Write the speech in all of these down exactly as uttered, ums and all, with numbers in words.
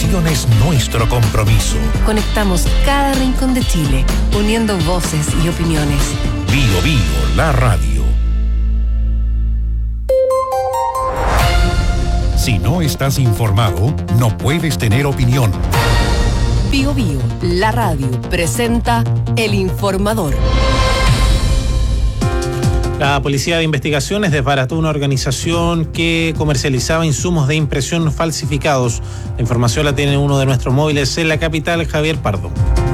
información es nuestro compromiso. Conectamos cada rincón de Chile, uniendo voces y opiniones. Bio Bio, la radio. Si no estás informado, no puedes tener opinión. Bio Bio, la radio, presenta El Informador. La Policía de Investigaciones desbarató una organización que comercializaba insumos de impresión falsificados. La información la tiene uno de nuestros móviles en la capital, Javier Pardo.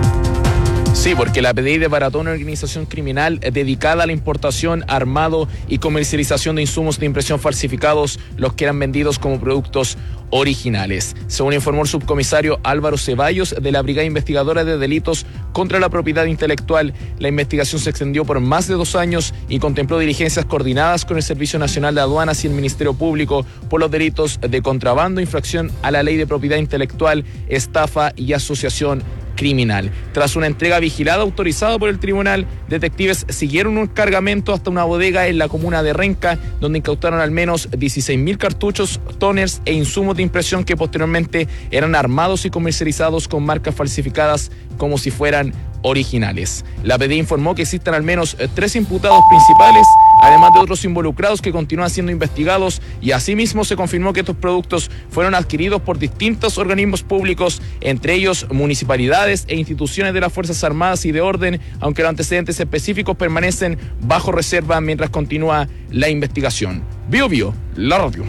Sí, porque la P D I desbarató una organización criminal dedicada a la importación, armado y comercialización de insumos de impresión falsificados, los que eran vendidos como productos originales. Según informó el subcomisario Álvaro Ceballos de la Brigada Investigadora de Delitos contra la Propiedad Intelectual, la investigación se extendió por más de dos años y contempló diligencias coordinadas con el Servicio Nacional de Aduanas y el Ministerio Público por los delitos de contrabando, infracción a la Ley de Propiedad Intelectual, estafa y asociación criminal. Tras una entrega vigilada autorizada por el tribunal, detectives siguieron un cargamento hasta una bodega en la comuna de Renca, donde incautaron al menos dieciséis mil cartuchos, toners e insumos de impresión que posteriormente eran armados y comercializados con marcas falsificadas como si fueran originales. La P D I informó que existen al menos tres imputados principales, además de otros involucrados que continúan siendo investigados, y asimismo se confirmó que estos productos fueron adquiridos por distintos organismos públicos, entre ellos municipalidades e instituciones de las Fuerzas Armadas y de Orden, aunque los antecedentes específicos permanecen bajo reserva mientras continúa la investigación. Bio Bio, la radio.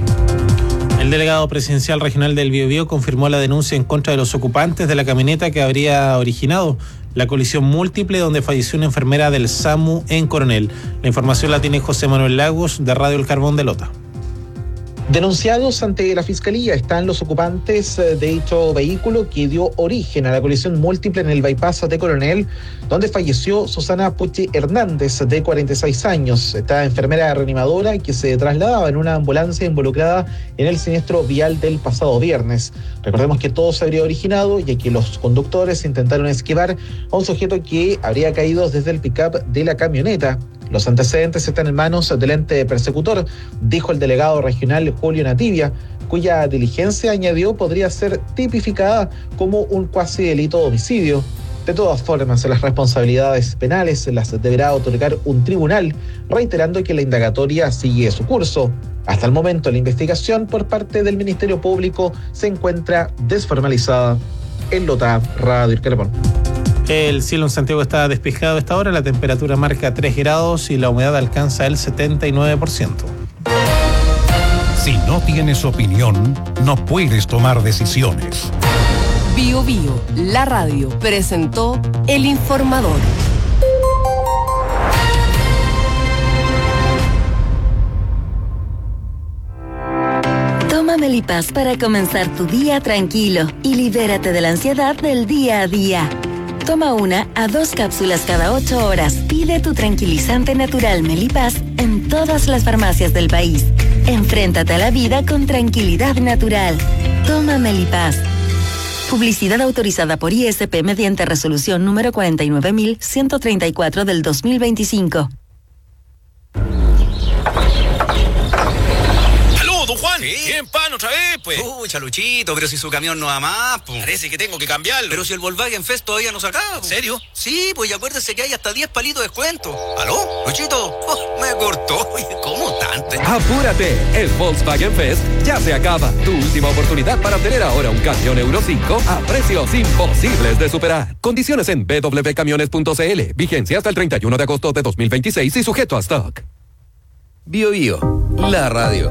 El delegado presidencial regional del Biobío confirmó la denuncia en contra de los ocupantes de la camioneta que habría originado la colisión múltiple donde falleció una enfermera del SAMU en Coronel. La información la tiene José Manuel Lagos, de Radio El Carbón de Lota. Denunciados ante la Fiscalía están los ocupantes de dicho vehículo que dio origen a la colisión múltiple en el bypass de Coronel, donde falleció Susana Puchi Hernández, de cuarenta y seis años. Esta enfermera reanimadora que se trasladaba en una ambulancia involucrada en el siniestro vial del pasado viernes. Recordemos que todo se habría originado ya que los conductores intentaron esquivar a un sujeto que habría caído desde el pick-up de la camioneta. Los antecedentes están en manos del ente persecutor, dijo el delegado regional Julio Nativia, cuya diligencia, añadió, podría ser tipificada como un cuasi delito de homicidio. De todas formas, las responsabilidades penales las deberá otorgar un tribunal, reiterando que la indagatoria sigue su curso. Hasta el momento, la investigación por parte del Ministerio Público se encuentra desformalizada. En Lota, Radio El Carbón. El cielo en Santiago está despejado a esta hora, la temperatura marca tres grados y la humedad alcanza el setenta y nueve por ciento. Si no tienes opinión, no puedes tomar decisiones. Bio Bio, la radio, presentó El Informador. Toma Melipaz para comenzar tu día tranquilo y libérate de la ansiedad del día a día. Toma una a dos cápsulas cada ocho horas. Pide tu tranquilizante natural Melipaz en todas las farmacias del país. Enfréntate a la vida con tranquilidad natural. Toma Melipaz. Publicidad autorizada por I S P mediante resolución número cuarenta y nueve mil ciento treinta y cuatro del dos mil veinticinco. Juan, ¿sí? ¿Tienen pan otra vez, pues? Pucha, Luchito, pero si su camión no va más, pues. Parece que tengo que cambiarlo. Pero si el Volkswagen Fest todavía no saca, pues. ¿En serio? Sí, pues, y acuérdese que hay hasta diez palitos de descuento. ¿Aló? Luchito, oh, me cortó. ¿Cómo tanto? ¡Apúrate! El Volkswagen Fest ya se acaba. Tu última oportunidad para obtener ahora un camión Euro cinco a precios imposibles de superar. Condiciones en b w camiones punto c l. Vigencia hasta el treinta y uno de agosto de dos mil veintiséis y sujeto a stock. Bio Bio, la radio.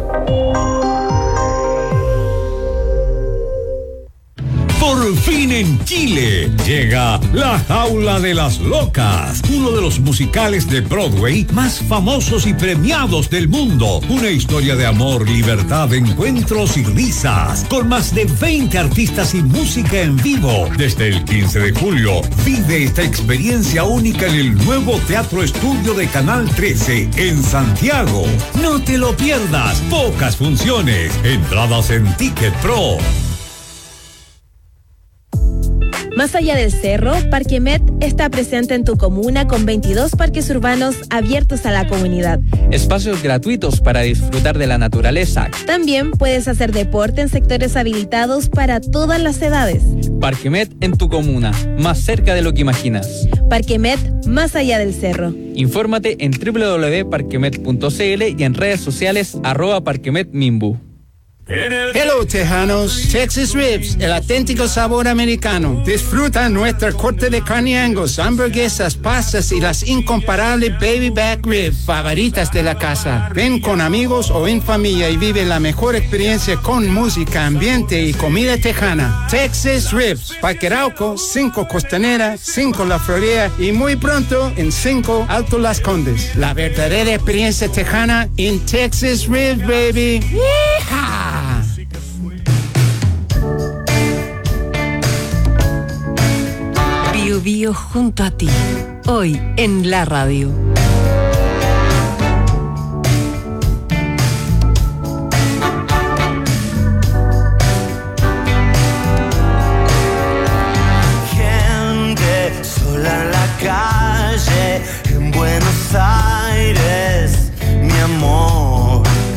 Por fin en Chile llega La Jaula de las Locas, uno de los musicales de Broadway más famosos y premiados del mundo. Una historia de amor, libertad, encuentros y risas, con más de veinte artistas y música en vivo. Desde el quince de julio, vive esta experiencia única en el nuevo Teatro Estudio de Canal trece en Santiago. No te lo pierdas, pocas funciones, entradas en Ticket Pro. Más allá del cerro, Parquemet está presente en tu comuna con veintidós parques urbanos abiertos a la comunidad. Espacios gratuitos para disfrutar de la naturaleza. También puedes hacer deporte en sectores habilitados para todas las edades. Parquemet en tu comuna, más cerca de lo que imaginas. Parquemet, más allá del cerro. Infórmate en doble u doble u doble u punto parquemet punto c l y en redes sociales arroba parquemetmimbu. Hello, tejanos. Texas Ribs, el auténtico sabor americano. Disfruta nuestra corte de carne Angus, hamburguesas, pastas y las incomparables baby back ribs favoritas de la casa. Ven con amigos o en familia y vive la mejor experiencia con música, ambiente y comida tejana. Texas Ribs, Parque Arauco, cinco Costanera, cinco La Florida y muy pronto en cinco Alto Las Condes. La verdadera experiencia tejana en Texas Ribs, baby. ¡Yeehaw! Bio Bio junto a ti, hoy en la radio. Gente sola en la calle, en Buenos Aires, mi amor.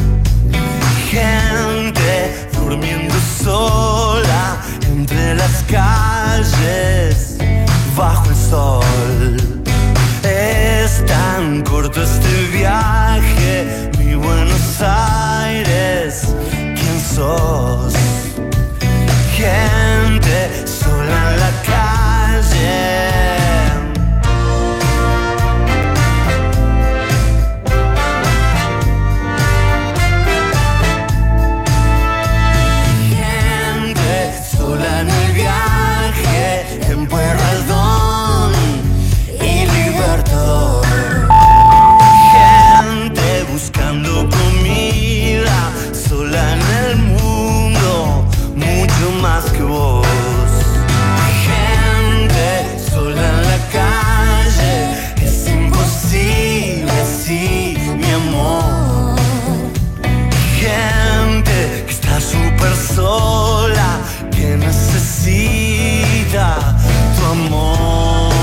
Gente durmiendo sola entre las calles, bajo el sol. Es tan corto este viaje, mi Buenos Aires, ¿quién sos? Gente sola en la calle. Buscando comida, sola en el mundo, mucho más que vos. Gente sola en la calle, es imposible, sí, mi amor. Gente que está súper sola, que necesita tu amor.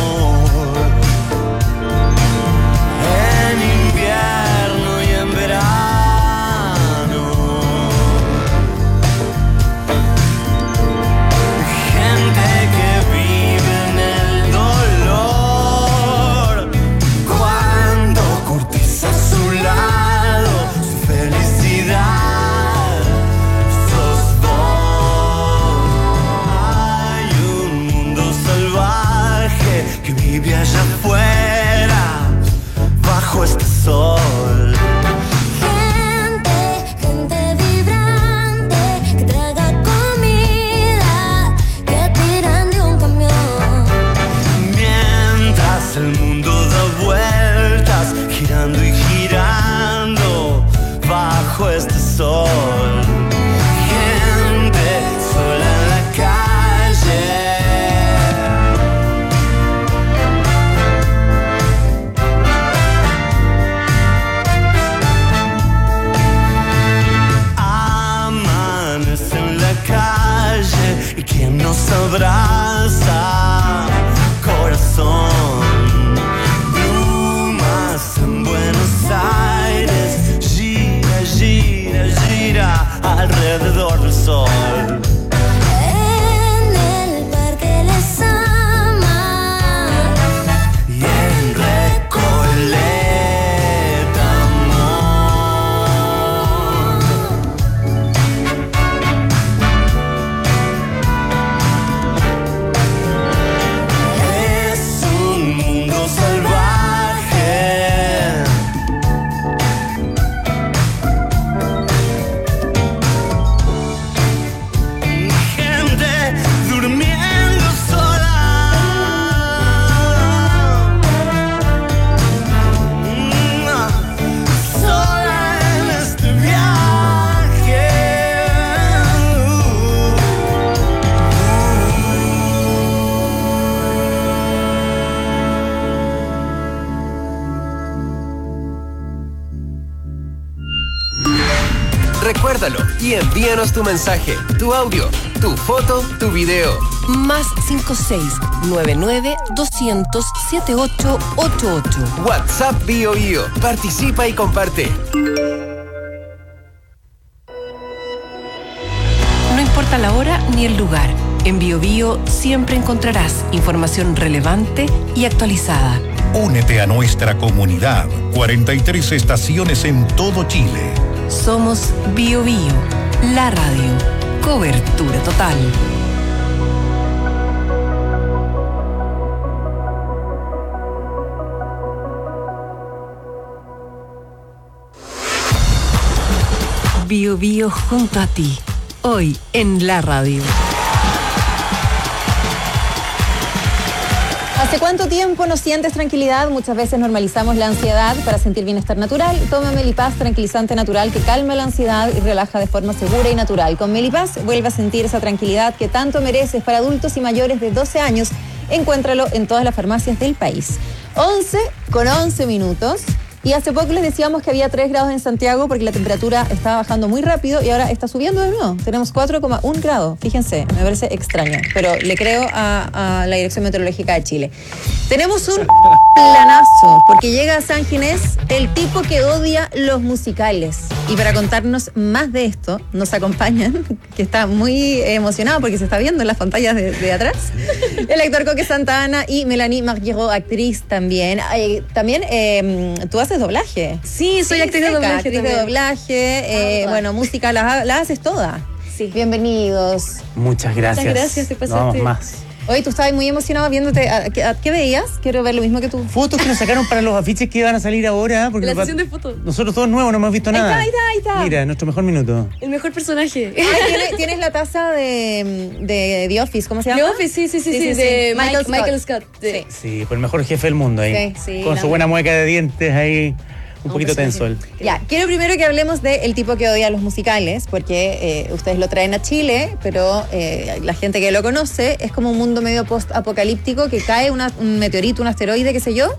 Vive allá afuera, bajo este sol. Gente, gente vibrante, que traga comida, que tiran de un camión. Mientras el mundo da vueltas, girando y girando, bajo este sol. Gente sola en la calle. Y quien nos abraza, corazón. Brumas en Buenos Aires, gira, gira, gira alrededor del sol. En el parque les ama y en Recoleta, amor. Recuérdalo y envíanos tu mensaje, tu audio, tu foto, tu video. Más cinco seis nueve nueve doscientos setenta y ocho ochenta y ocho. WhatsApp Bio Bio. Participa y comparte. No importa la hora ni el lugar, en Bio Bio siempre encontrarás información relevante y actualizada. Únete a nuestra comunidad. cuarenta y tres estaciones en todo Chile. Somos Bio Bio, la radio. Cobertura total. Bio Bio junto a ti. Hoy en la radio. ¿Hace cuánto tiempo no sientes tranquilidad? Muchas veces normalizamos la ansiedad para sentir bienestar natural. Toma Melipaz, tranquilizante natural que calma la ansiedad y relaja de forma segura y natural. Con Melipaz vuelve a sentir esa tranquilidad que tanto mereces para adultos y mayores de doce años. Encuéntralo en todas las farmacias del país. once con once minutos. Y hace poco les decíamos que había tres grados en Santiago porque la temperatura estaba bajando muy rápido y ahora está subiendo de nuevo. Tenemos cuatro coma uno grados. Fíjense, me parece extraño, pero le creo a, a la Dirección Meteorológica de Chile. Tenemos un planazo porque llega a San Ginés el tipo que odia los musicales. Y para contarnos más de esto, nos acompañan, que está muy emocionado porque se está viendo en las pantallas de, de atrás, el actor Coque Santana y Melanie Marguero, actriz también. Eh, también eh, tú haces doblaje. Sí, soy Sí, actriz de seca, doblaje actriz también. de doblaje, eh, bueno, música, la, la haces toda. Sí. Bienvenidos. Muchas gracias. Muchas gracias, te pasaste. Vamos más. Oye, tú estabas muy emocionado viéndote. ¿A, qué, a- qué veías? Quiero ver lo mismo que tú. Fotos que nos sacaron para los afiches que iban a salir ahora. Porque La nos va- sesión de fotos. nosotros todos nuevos no hemos visto Ahí nada. está, ahí está, ahí está. Mira, nuestro mejor minuto. El mejor personaje. Ay, ¿tienes, tienes la taza de, de The Office, ¿cómo se llama? The Office, sí, sí, sí, sí, de Mike- Michael Scott. Sí. Sí, pues el mejor jefe del mundo ahí. Sí, sí, Con la- su buena mueca de dientes ahí. Un poquito tenso él. Ya, quiero primero que hablemos del tipo que odia los musicales, porque eh, ustedes lo traen a Chile, pero eh, la gente que lo conoce es como un mundo medio post-apocalíptico que cae una- un meteorito, un asteroide, qué sé yo,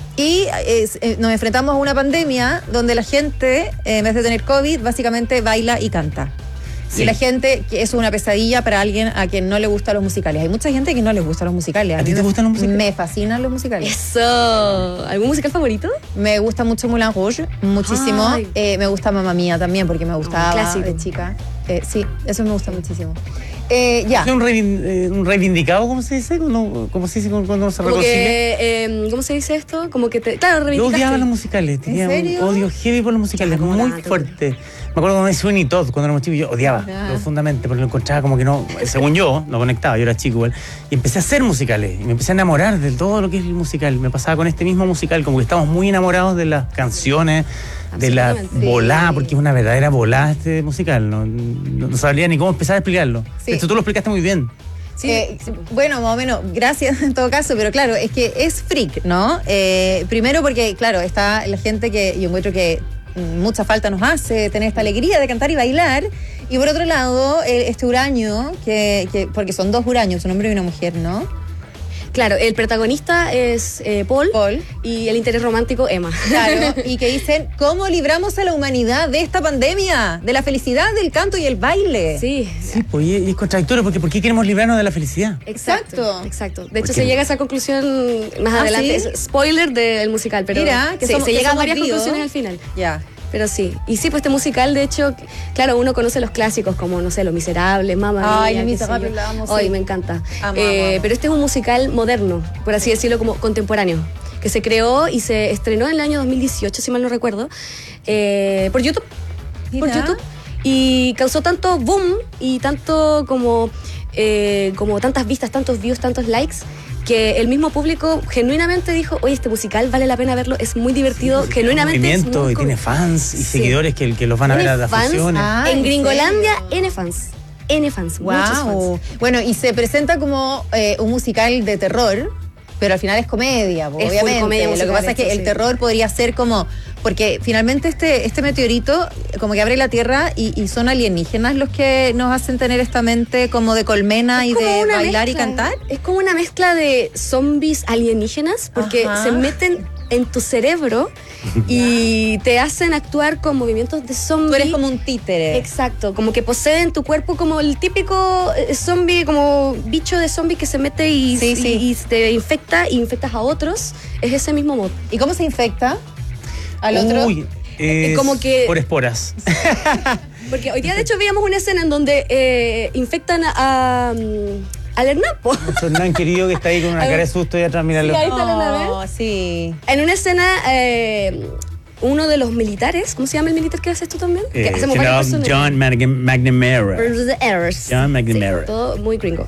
y es- eh, nos enfrentamos a una pandemia donde la gente, eh, en vez de tener COVID, básicamente baila y canta. Sí. Y la gente, que es una pesadilla para alguien a quien no le gustan los musicales. Hay mucha gente que no les gustan los musicales. ¿A ti mí te me- gustan los musicales? Me fascinan los musicales. Eso. ¿Algún musical favorito? Me gusta mucho Moulin Rouge, muchísimo. Ay. Eh, me gusta Mamma Mía también, porque me gustaba clásico. de chica. Eh, sí, eso me gusta muchísimo. Eh, ya. ¿Es un, reivin- eh, un reivindicado, ¿cómo se dice? ¿Cómo, cómo se dice cuando cuando se Como reconcilia? que, eh, ¿cómo se dice esto? Como que te. Claro, Yo reivindicaste. odiaba los musicales, tenía serio? un odio heavy por los musicales, ¿cómo muy tanto? fuerte. Me acuerdo cuando me Sweeney Todd, cuando éramos chicos, yo odiaba Ya. profundamente, porque lo encontraba como que no, según yo, no conectaba, yo era chico igual, y empecé a hacer musicales, y me empecé a enamorar de todo lo que es el musical. Me pasaba con este mismo musical, como que estábamos muy enamorados de las canciones, de la Absolutamente. volada, porque es una verdadera volada este musical, no, no, no sabría ni cómo empezar a explicarlo. Sí. De hecho, tú lo explicaste muy bien. Sí, Eh, sí. Bueno, más o menos, gracias en todo caso, pero claro, es que es freak, ¿no? Eh, primero porque, claro, está la gente que yo encuentro que mm, mucha falta nos hace tener esta alegría de cantar y bailar. Y por otro lado, eh, este huraño, que, que, porque son dos huraños, un hombre y una mujer, ¿no? Claro, el protagonista es eh, Paul, Paul. y el interés romántico Emma. Claro, y que dicen, ¿cómo libramos a la humanidad de esta pandemia? De la felicidad, del canto y el baile. Sí. Sí, pues y, y es contradictorio, porque ¿por qué queremos librarnos de la felicidad? Exacto, exacto. De hecho, Porque- se llega a esa conclusión más ¿Ah, adelante. sí? Es spoiler del musical, pero Mira, que sí, somos- se que llega a somos varias vivos. conclusiones al final. Ya. Pero sí. Y sí, pues este musical, de hecho, claro, uno conoce los clásicos como, no sé, Los Miserables, Mamma Ay, Mía, Los qué sé Miserables, yo. la amo, Ay, sí. me encanta. Amo, Eh, amo, amo. Pero este es un musical moderno, por así decirlo, como contemporáneo, que se creó y se estrenó en el año dos mil dieciocho, si mal no recuerdo, eh, por YouTube. Por Mira. YouTube. Y causó tanto boom y tanto como, eh, como tantas vistas, tantos views, tantos likes, que el mismo público genuinamente dijo, oye, este musical vale la pena verlo, es muy divertido, Sí, genuinamente tiene es movimiento muy y com- tiene fans y Sí. seguidores que, que los van a ver a Tiene las fans, funciones. Ah, en ¿en Gringolandia, serio? N fans. N fans, muchos fans. Wow. Bueno, y se presenta como eh, un musical de terror, pero al final es comedia, po, Es full obviamente. comedia Lo que musical pasa es que esto, el sí. terror podría ser como, porque finalmente este, este meteorito como que abre la Tierra y, y son alienígenas los que nos hacen tener esta mente como de colmena y Es como de una bailar y mezcla, cantar. Es como una mezcla de zombies alienígenas, porque Ajá. se meten en tu cerebro y te hacen actuar con movimientos de zombie. Tú eres como un títere. Exacto, como que poseen tu cuerpo como el típico eh, zombie, como bicho de zombie que se mete y, Sí, y- sí. y te infecta y infectas a otros. Es ese mismo mod. ¿Y cómo se infecta al otro? Uy, es como que- por esporas. Porque hoy día de hecho veíamos una escena en donde eh, infectan a, a, mm, al Hernán, po. Nuestro Hernán querido que está ahí con una A ver. cara de susto y atrás, míralo. Sí, ahí está la nave. Oh, sí. En una escena, eh, uno de los militares, ¿cómo se llama el militar que hace esto también? que Eh, hacemos general varios personajes. John Mag- McNamara. Versus the Errors. John McNamara. Sí, todo muy gringo.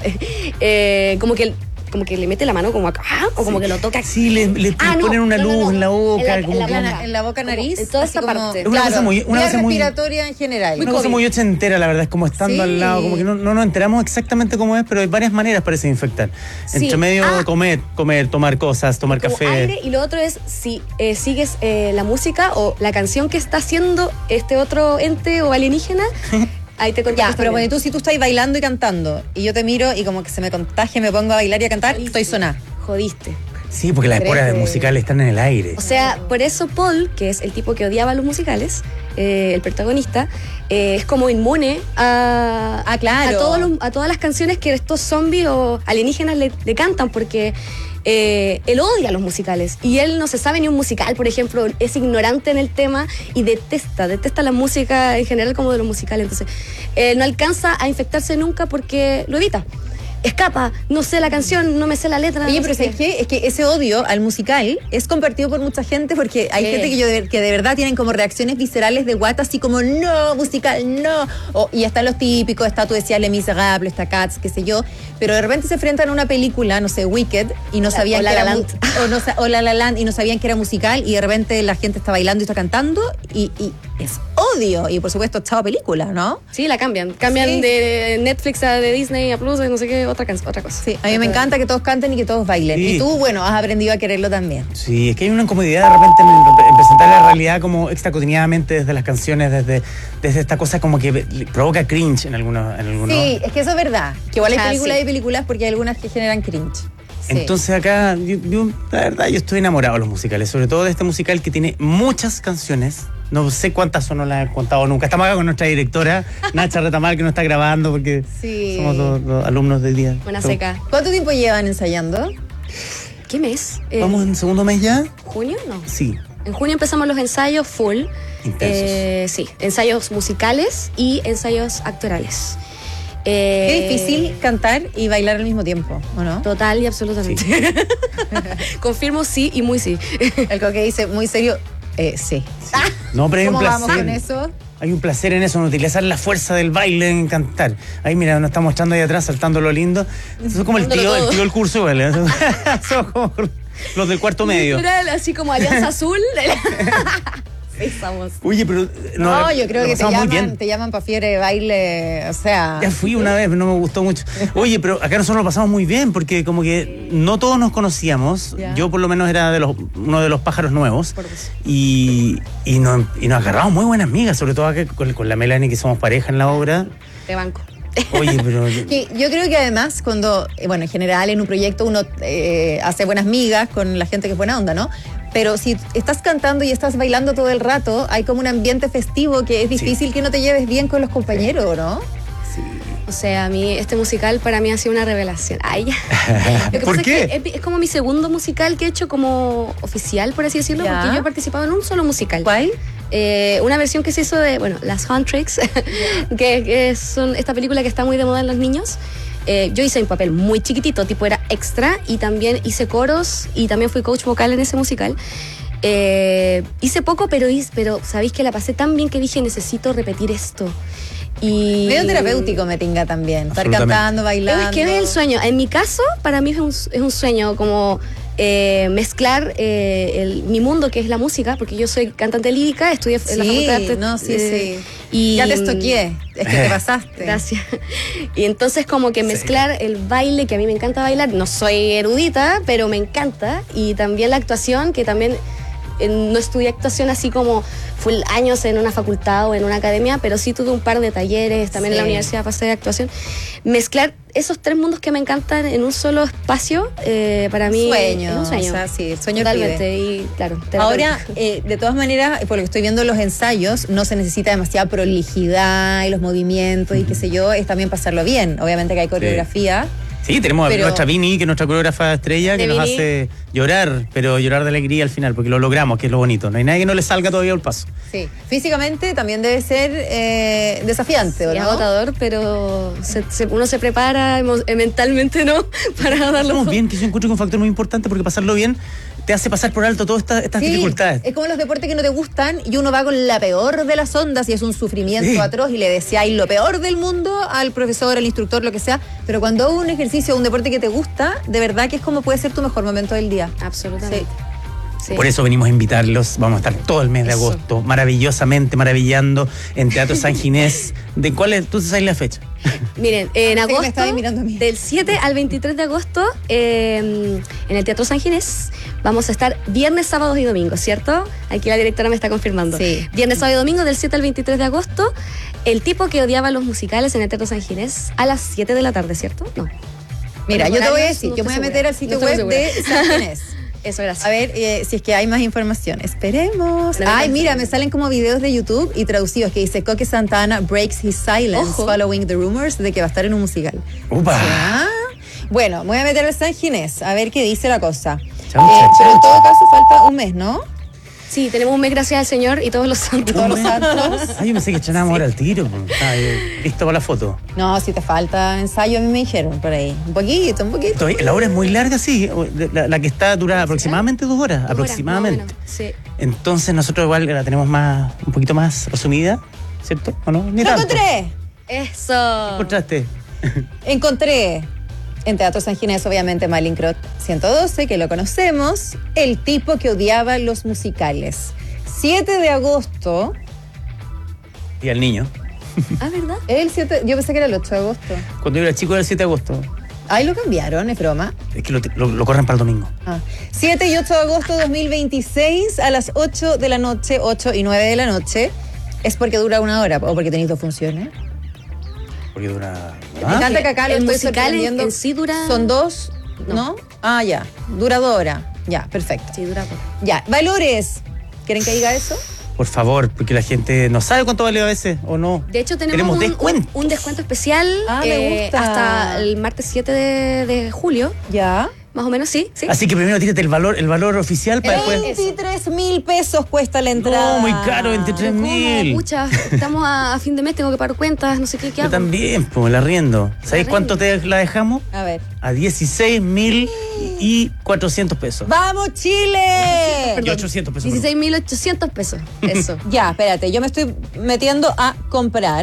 Eh, como que como que le mete la mano como acá o como que lo toca. Sí, le, le Ah, no, ponen una no, no, luz no. en la boca. En la- como en la que- boca. En la boca, nariz. En toda así esa como- parte. Es una cosa muy- una vía cosa muy- respiratoria en general. Una cosa muy ochentera, la verdad, es como estando Sí. al lado, como que no, no nos enteramos exactamente cómo es, pero hay varias maneras para desinfectar. Sí. Entre medio, Ah. comer, comer, tomar cosas, tomar como café. aire, y lo otro es si eh, sigues eh, la música o la canción que está haciendo este otro ente o alienígena, ahí te Ya, contagias pero también. bueno, tú si tú estás bailando y cantando y yo te miro y como que se me contagia, me pongo a bailar y a cantar, estoy sonada. Jodiste. Sí, porque las esporas Crece. musicales están en el aire. O sea, por eso Paul, que es el tipo que odiaba los musicales, eh, el protagonista, eh, es como inmune a, Ah, claro. a, todos los- a todas las canciones que estos zombies o alienígenas le, le cantan, porque eh, él odia los musicales y él no se sabe ni un musical, por ejemplo, es ignorante en el tema y detesta, detesta la música en general como de los musicales. Entonces, eh, no alcanza a infectarse nunca porque lo evita. Escapa, no sé la canción, no me sé la letra. Oye, no pero sé ¿sabes qué? Es que ese odio al musical es compartido por mucha gente porque hay Sí. gente que, yo de, que de verdad tienen como reacciones viscerales de guata, así como no, musical, no. O- y están los típicos, está tú decías Les Miserables, está Cats, qué sé yo, pero de repente se enfrentan a una película, no sé, Wicked, y no La- sabían o La que La era Land. mu- o, no, sa- o La La Land, y no sabían que era musical, y de repente la gente está bailando y está cantando, y, y es odio. Y por supuesto, chao película, ¿no? Sí, la cambian. Cambian Sí. de Netflix a de Disney a Plus, de no sé qué, otra, can- otra cosa. Sí, a mí me encanta que todos canten y que todos bailen. Sí. Y tú, bueno, has aprendido a quererlo también. Sí, es que hay una incomodidad de repente en, en presentar la realidad como extra cotidianamente desde las canciones, desde, desde esta cosa como que le provoca cringe en algunos. En algunos. Sí, es que eso es verdad. Que igual hay Ah, películas sí. y películas porque hay algunas que generan cringe. Sí. Entonces acá, yo, yo, la verdad, yo estoy enamorado de los musicales, sobre todo de este musical que tiene muchas canciones. No sé cuántas son, no las he contado nunca. Estamos acá con nuestra directora, Nacha Retamal, que nos está grabando porque Sí. somos dos, dos alumnos del día. Una So- seca. ¿Cuánto tiempo llevan ensayando? ¿Qué mes? Eh, ¿Vamos en segundo mes ya? ¿Junio? No. Sí. En junio empezamos los ensayos full. Intensos. Eh, sí, ensayos musicales y ensayos actorales. Eh, Qué difícil cantar y bailar al mismo tiempo, ¿o no? Total y absolutamente. Confirmo sí y muy sí. El que dice muy serio, eh, sí. No, pero hay un ¿Cómo placer. vamos con eso? Hay un placer en eso, en utilizar la fuerza del baile, en cantar. Ahí, mira, nos está mostrando ahí atrás, saltando lo lindo. Eso es como el tío, Dándolo el todo. tío del curso, ¿vale? Somos como los del cuarto medio. Literal, así como Alianza Azul. Estamos. Oye, pero... No, no, yo creo lo que te pasamos muy llaman, bien. te llaman para fiebre de baile, o sea... Ya fui una vez, pero no me gustó mucho. Oye, pero acá nosotros lo pasamos muy bien porque como que no todos nos conocíamos. Ya. Yo por lo menos era de los, uno de los pájaros nuevos. Y, y, nos, y nos agarramos muy buenas amigas, sobre todo acá con, con la Melanie, que somos pareja en la obra. Te banco. Oye, pero... Que yo creo que además cuando, eh, bueno, en general en un proyecto uno eh, hace buenas migas con la gente que es buena onda, ¿no? Pero si estás cantando y estás bailando todo el rato, hay como un ambiente festivo que es difícil que no te lleves bien con los compañeros, ¿no? O sea, a mí este musical para mí ha sido una revelación. Ay, ya. Lo que ¿Por pasa qué? Es, que es, es como mi segundo musical que he hecho como oficial, por así decirlo, Ya. porque yo he participado en un solo musical. ¿Cuál? Eh, una versión que se hizo de, bueno, las Huntrix, que, que son esta película que está muy de moda en los niños. Eh, yo hice un papel muy chiquitito, tipo era extra, y también hice coros y también fui coach vocal en ese musical. Eh, hice poco, pero, hice, pero sabéis que la pasé tan bien que dije, necesito repetir esto. Y Medio terapéutico me tinga también. Estar Absolutamente. cantando, bailando. es que es el sueño. En mi caso, para mí es un, es un sueño como eh, mezclar eh, el- mi mundo, que es la música, porque yo soy cantante lírica, estudié en la Sí, Facultad de Arte. no, sí, eh, sí. Y, Ya te estoqué, es que te pasaste. Gracias. Y entonces como que mezclar el baile, que a mí me encanta bailar, no soy erudita, pero me encanta, y también la actuación, que también eh, no estudié actuación así como full años en una facultad o en una academia, pero sí tuve un par de talleres, también en la Sí. universidad pasé de actuación. Mezclar esos tres mundos que me encantan en un solo espacio, eh, para mí Sueño, es un sueño. o sea, sí, el sueño Totalmente, pide. y claro. Ahora, eh, de todas maneras, por lo que estoy viendo en los ensayos, no se necesita demasiada prolijidad y los movimientos y qué sé yo, es también pasarlo bien. Obviamente que hay coreografía. Sí, tenemos Pero- a nuestra Vini, que es nuestra coreógrafa estrella, que De nos Vini. hace llorar, pero llorar de alegría al final, porque lo logramos, que es lo bonito. No hay nadie que no le salga todavía el paso. Sí, físicamente también debe ser eh, desafiante, ¿o Sí, no? agotador, pero se- se- uno se prepara emo- eh, mentalmente, ¿no? Para darlo Estamos todo. bien, que yo encuentro que es un factor muy importante, porque pasarlo bien te hace pasar por alto todas estas, estas Sí, dificultades. es como los deportes que no te gustan y uno va con la peor de las ondas y es un sufrimiento Sí. atroz y le deseáis lo peor del mundo al profesor, al instructor, lo que sea. Pero cuando un ejercicio, un deporte que te gusta, de verdad que es como puede ser tu mejor momento del día. Absolutamente. Sí. Por eso venimos a invitarlos. Vamos a estar todo el mes de Eso. agosto, maravillosamente, maravillando en Teatro San Ginés. ¿De cuál es? ¿Tú sabes la fecha? Miren, en Pensé que me agosto, estabas mirando a mí. del siete al veintitrés de agosto, eh, en el Teatro San Ginés, vamos a estar viernes, sábados y domingos, ¿cierto? Aquí la directora me está confirmando. Sí. Viernes, sábado y domingo, del siete al veintitrés de agosto, el tipo que odiaba los musicales en el Teatro San Ginés, a las siete de la tarde, ¿cierto? No. Mira, Los yo te voy a horarios, decir, no yo me voy a estoy meter segura. al sitio No estoy web de segura. San Ginés. Eso, gracias. A ver eh, si es que hay más información. Esperemos. Pero me Ay, encanta. mira, me salen como videos de YouTube y traducidos que dice Coque Santana breaks his silence Ojo. following the rumors de que va a estar en un musical. ¡Upa! Ah, bueno, me voy a meter al San Ginés a ver qué dice la cosa. Chau, Eh, chau, pero en chau. todo caso falta un mes, ¿no? Sí, tenemos un mes gracias al Señor y todos los santos. Todos los santos. Ay, yo pensé que echábamos ahora al tiro. Ay, listo para la foto. No, si te falta ensayo, a mí me dijeron por ahí. Un poquito, un poquito. Todavía- La hora es muy larga, sí. La, la que está dura aproximadamente dos horas. Dos horas, aproximadamente. más o menos, sí. Entonces nosotros igual la tenemos más, un poquito más resumida, ¿cierto? ¿O no? Ni ¡Lo tanto. encontré! Eso. ¿Encontraste? Encontré en Teatro San Ginés, obviamente, Malincrot ciento doce, que lo conocemos, el tipo que odiaba los musicales. siete de agosto. Y al niño. Ah, ¿verdad? El siete, yo pensé que era el ocho de agosto. Cuando yo era chico era el siete de agosto. Ahí lo cambiaron, es broma. Es que lo, lo, lo corren para el domingo. Ah. siete y ocho de agosto de dos mil veintiséis a las ocho de la noche, ocho y nueve de la noche. ¿Es porque dura una hora o porque tenéis dos funciones? Porque dura. Me encanta que acá lo El estoy musical en- sorprendiendo. en sí dura- Son dos, ¿no? No. Ah, ya. Dura dos horas. Ya, perfecto. Sí, dura poco. Ya, valores. ¿Quieren que diga eso? Por favor, porque la gente no sabe cuánto vale a veces o no. De hecho, tenemos, Tenemos un, descuento. un- un descuento especial Ah, me eh, gusta. hasta el martes siete de, de julio. Ya. Más o menos, sí. sí. Así que primero tírate el valor, el valor oficial para después. veintitrés mil pesos cuesta la entrada. No, muy caro, veintitrés mil. Pucha, estamos a, a fin de mes, tengo que pagar cuentas, no sé qué, qué Yo hago. también, pues el arriendo. ¿Sabéis cuánto te la dejamos? A ver. A dieciséis mil y cuatrocientos pesos. ¡Vamos, Chile! Y ochocientos pesos. dieciséis mil ochocientos pesos. Eso. Ya, espérate, yo me estoy metiendo a comprar.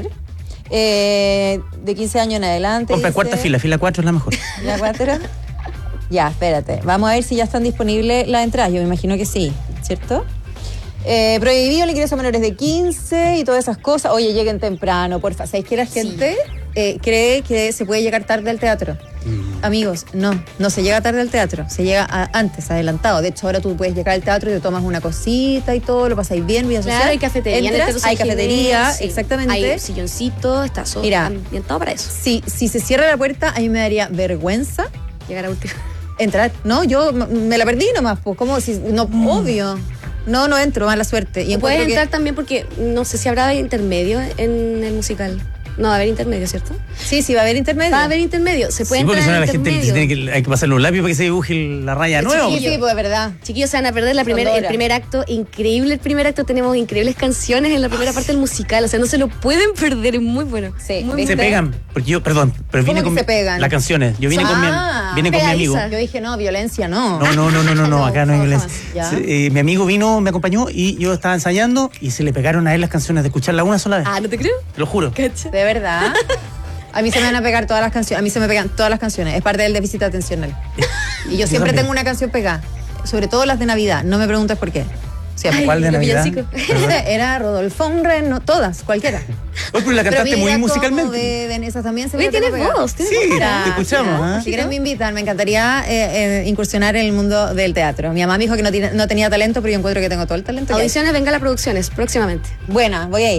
Eh, de quince años en adelante. Compra dice. cuarta fila, fila cuatro es la mejor. ¿La cuatro? Ya, espérate. Vamos a ver si ya están disponibles las entradas. Yo me imagino que sí, ¿cierto? Eh, prohibido el ingreso a menores de quince y todas esas cosas. Oye, lleguen temprano, porfa. ¿Sabéis que la gente eh, cree que se puede llegar tarde al teatro? Amigos, no, no se llega tarde al teatro, se llega a- antes, adelantado. De hecho, ahora tú puedes llegar al teatro y te tomas una cosita y todo, lo pasáis bien, vida social. Claro, hay cafetería. en el Entras, Teatro San hay cafetería, Ginés, sí. exactamente. Hay silloncito, está todo Mira, ambientado para eso. Si, si se cierra la puerta, a mí me daría vergüenza llegar a último. entrar. No, yo m- me la perdí nomás, pues, como si, no, obvio. No, no entro, mala suerte. Y Y puedes encuentro que- entrar también porque no sé si habrá intermedio en el musical. No, va a haber intermedio, ¿cierto? Sí, sí, va a haber intermedio. Va a haber intermedio. Se puede Sí, porque entrar si no en la gente intermedio. tiene que, hay que pasarle un lápiz para que se dibuje la raya nueva. Sí, sí, pues de verdad. Chiquillos, se van a perder la primer, el Sondora. primer acto. Increíble el primer acto. Tenemos increíbles canciones en la primera parte del musical. O sea, no se lo pueden perder. Es muy bueno. Sí. Muy ¿Viste? Se pegan, porque yo, perdón, pero ¿Cómo vine que con se mi- pegan? las canciones. Yo vine con mi, Ah, vine con mi amigo. pegadiza. Yo dije, no, violencia no. No, no, no, no, no, no, acá no hay violencia. Ya. Sí, eh, mi amigo vino, me acompañó y yo estaba ensayando y se le pegaron a él las canciones de escucharla una sola vez. Ah, ¿no te creo? Te lo juro. De verdad. A mí se me van a pegar todas las canciones. A mí se me pegan todas las canciones. Es parte del déficit atencional. Y yo Yo siempre también. tengo una canción pegada. Sobre todo las de Navidad. No me preguntes por qué. Siempre. ¿Cuál de los Navidad? villancicos. Perdón. Era Rodolfo Reno, todas, cualquiera. Oye, pero la cantaste Pero muy mira, musicalmente. como de, de esas también se Oye, me tengo tienes pegada. voz, tienes Sí, voz. te escuchamos, ¿ah? Si quieren me invitan, me encantaría eh, eh, incursionar en el mundo del teatro. Mi mamá me dijo que no, tiene- no tenía talento, pero yo encuentro que tengo todo el talento. que hay. Audiciones, venga las producciones, próximamente. Buena, voy a ir.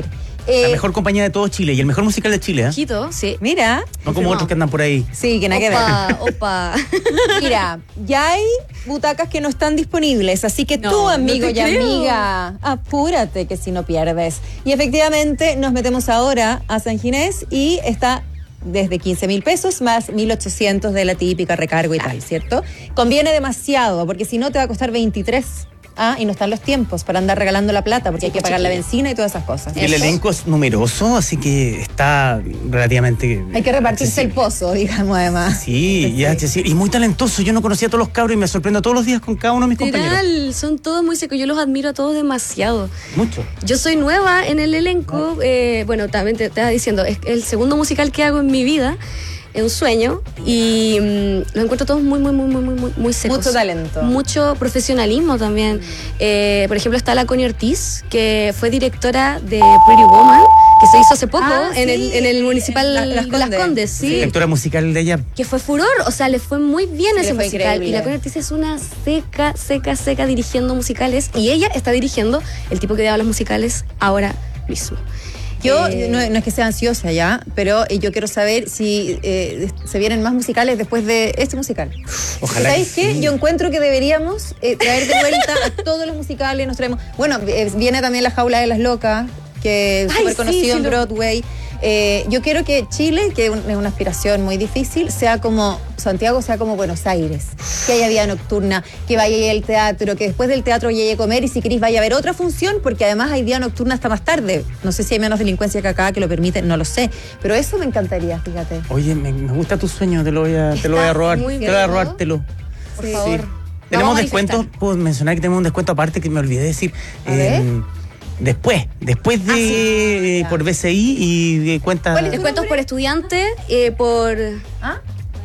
Eh, La mejor compañía de todo Chile y el mejor musical de Chile, ¿eh? Quito, sí. Mira. No como otros que andan por ahí. Sí, que nada que Opa, opa. ver. Mira, ya hay butacas que no están disponibles, así que No, tú, amigo no te y creo. amiga, apúrate que si no pierdes. Y efectivamente nos metemos ahora a San Ginés y está desde quince mil pesos más mil ochocientos de la típica recargo y tal, ¿cierto? Conviene demasiado, porque si no te va a costar veintitrés. Ah, y no están los tiempos para andar regalando la plata, porque hay que pagar la benzina y todas esas cosas. Y el Eso. elenco es numeroso, así que está relativamente... Hay que repartirse el pozo, digamos, además. Sí, y, es decir, y muy talentoso. Yo no conocía a todos los cabros y me sorprendo todos los días con cada uno de mis compañeros. Literal, son todos muy secos. Yo los admiro a todos demasiado. Mucho. Yo soy nueva en el elenco. Eh, bueno, también te, te estaba diciendo, es el segundo musical que hago en mi vida. Es un sueño y mmm, los encuentro todos muy, muy, muy, muy, muy, muy secos. Mucho talento. Mucho profesionalismo también. Eh, por ejemplo, está la Connie Ortiz, que fue directora de Pretty Woman, que se hizo hace poco Ah, en, sí, el, en el municipal Las- Las de Las Condes. Condes. Sí. Directora musical de ella. Que fue furor, o sea, le fue muy bien Sí, ese le fue musical. increíble. Y la Connie Ortiz es una seca, seca, seca dirigiendo musicales. Y ella está dirigiendo el tipo que daba los musicales ahora mismo. Yo Eh, no, no es que sea ansiosa ya, pero eh, yo quiero saber si eh, se vienen más musicales después de este musical. Ojalá ¿Sabéis que qué? sí. Yo encuentro que deberíamos eh, traer de vuelta a todos los musicales. Nos traemos. Bueno, eh, viene también La Jaula de las Locas, que es Ay, súper sí, conocido sí, en lo- Broadway. Eh, yo quiero que Chile, que un- es una aspiración muy difícil, sea como Santiago, sea como Buenos Aires, que haya vida nocturna, que vaya al teatro, que después del teatro llegue a comer y si queréis vaya a ver otra función, porque además hay vida nocturna hasta más tarde. No sé si hay menos delincuencia que acá que lo permiten, no lo sé, pero eso me encantaría, fíjate. Oye, me, me gusta tu sueño, te lo voy a, te lo voy a Está robar. muy Te lo voy a bien, ¿no? robártelo. Por Sí. favor. Tenemos Vamos a descuentos, manifestar. puedo mencionar que tenemos un descuento aparte que me olvidé decir. A ver. Después, después de Ah, sí. por B C I y de cuenta. ¿Cuál es? Descuentos por estudiante, eh, por... ¿Ah?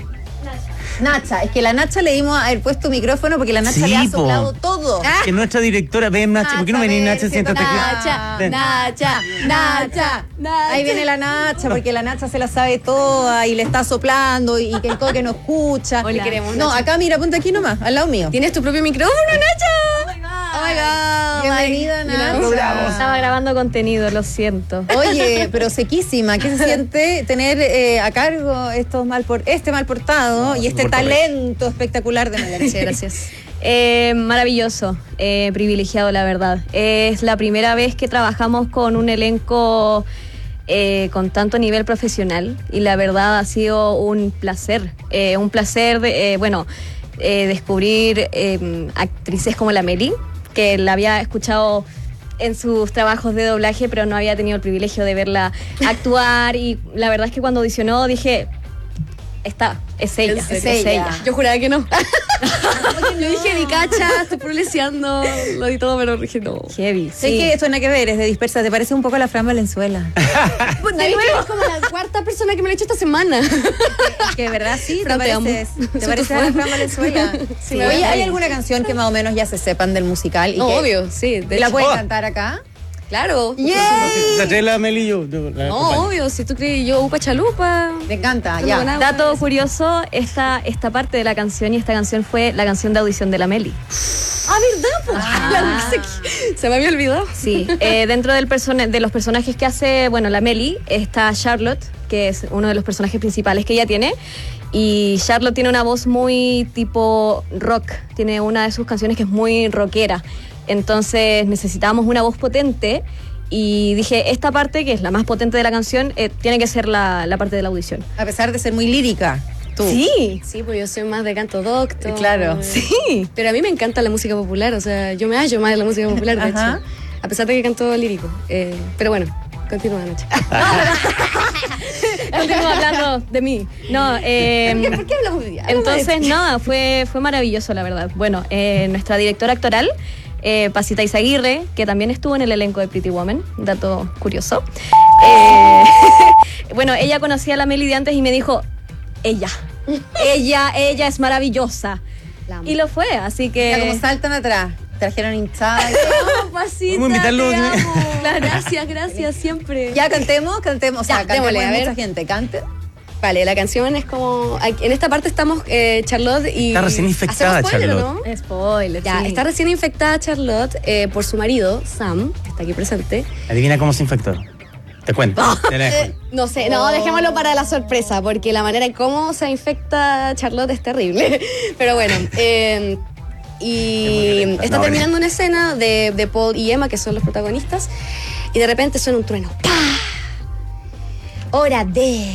Nacha, es que la Nacha le dimos haber puesto micrófono porque la Nacha Sí, le ha po. soplado todo. Que nuestra directora, ven Nacha, ¿por qué no Nacha, venís ven, Nacha? Siéntate siéntate. aquí. Nacha, Ven. Nacha, Nacha, Nacha. Ahí viene la Nacha, porque la Nacha se la sabe toda y le está soplando y que el coque no escucha. Hola. Te queremos, No, Nacha. acá mira, ponte aquí nomás, al lado mío. ¿Tienes tu propio micrófono, Nacha? Oh my God. Bienvenida, Nacha. Estaba grabando contenido, lo siento. Oye, pero sequísima, ¿qué se siente tener eh, a cargo estos mal por, este mal portado y este por talento espectacular de Melanie? Gracias, gracias. Eh, maravilloso, eh, privilegiado la verdad. Es la primera vez que trabajamos con un elenco eh, con tanto nivel profesional y la verdad ha sido un placer, eh, un placer de, eh, bueno, eh, descubrir eh, actrices como la Meli, que la había escuchado en sus trabajos de doblaje, pero no había tenido el privilegio de verla actuar y la verdad es que cuando audicionó dije, está, es ella, ¿En es serio? ella. Yo juraba que no. Yo dije, ni cacha, estoy proleseando, lo di todo, pero dije, no. Heavy, Sé que esto no tiene que ver, es de dispersa, te parece un poco a la Fran Valenzuela. Pues, ¿sabes qué? Es como la cuarta persona que me lo ha hecho esta semana. Que de verdad sí, te Fran, te amo. pareces, te Soy pareces tu a la fan. Fran Valenzuela. Sí, Oye, me ¿hay voy. alguna canción que más o menos ya se sepan del musical? Y No, que obvio, sí. De ¿La hecho. pueden Oh. cantar acá? Claro. ¡Yay! La trae la Meli y yo. yo la No, acompaño. obvio, si tú crees yo upa chalupa. Me encanta, Pero ya. con agua. Dato curioso, esta, esta parte de la canción y esta canción fue la canción de audición de la Meli. Ah, ¿verdad? Po? La dulce. Se me había olvidado. Sí, eh, dentro del persona- de los personajes que hace, bueno, la Meli, está Charlotte, que es uno de los personajes principales que ella tiene. Y Charlotte tiene una voz muy tipo rock, tiene una de sus canciones que es muy rockera. Entonces necesitábamos una voz potente y dije, esta parte, que es la más potente de la canción, eh, tiene que ser la, la parte de la audición. A pesar de ser muy lírica, tú. Sí. Sí, pues yo soy más de canto docto. Claro. Sí. Pero a mí me encanta la música popular, o sea, yo me hallo más de la música popular, de Ajá. hecho. A pesar de que canto lírico. Eh, pero bueno, continúa, Nacha. Continúo hablando de mí. No, eh, ¿Por qué hablamos de ella? entonces, no, fue, fue maravilloso, la verdad. Bueno, eh, nuestra directora actoral, eh, Pasita Izaguirre, que también estuvo en el elenco de Pretty Woman, dato curioso. Eh, bueno, ella conocía a la Meli de antes y me dijo, ella, ella, ella es maravillosa. La amo. Y lo fue, así que... Ya como saltan atrás, trajeron hinchada. y todo. No, Pasita, Vamos a invitarlo. te amo. Gracias, gracias, siempre. Ya cantemos, cantemos. O sea, Ya, cantemos, démosle, a hay ver. mucha gente. Cante. Vale, la canción es como... En esta parte estamos eh, Charlotte y... Está recién infectada, ¿Hacemos spoiler, Charlotte. o ¿no? Spoiler, Ya, sí. está recién infectada Charlotte eh, por su marido, Sam, que está aquí presente. Adivina cómo se infectó. Te cuento. Te la dejo. Eh, no sé, no, dejémoslo para la sorpresa, porque la manera en cómo se infecta Charlotte es terrible. Pero bueno, eh, y está No, terminando una escena de, de Paul y Emma, que son los protagonistas, y de repente suena un trueno. ¡Pah! Hora de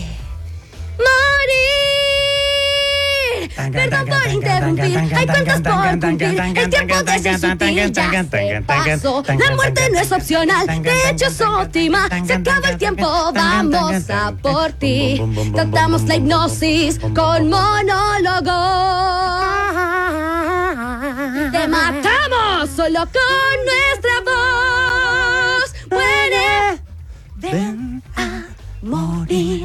morir. Perdón por interrumpir, hay cuentas por cumplir. El tiempo de ser sutil ya se pasó. La muerte no es opcional, de hecho es óptima. Se acaba el tiempo, vamos a por ti. Tratamos la hipnosis con monólogo. Te matamos solo con nuestra voz. Muere, ven a morir,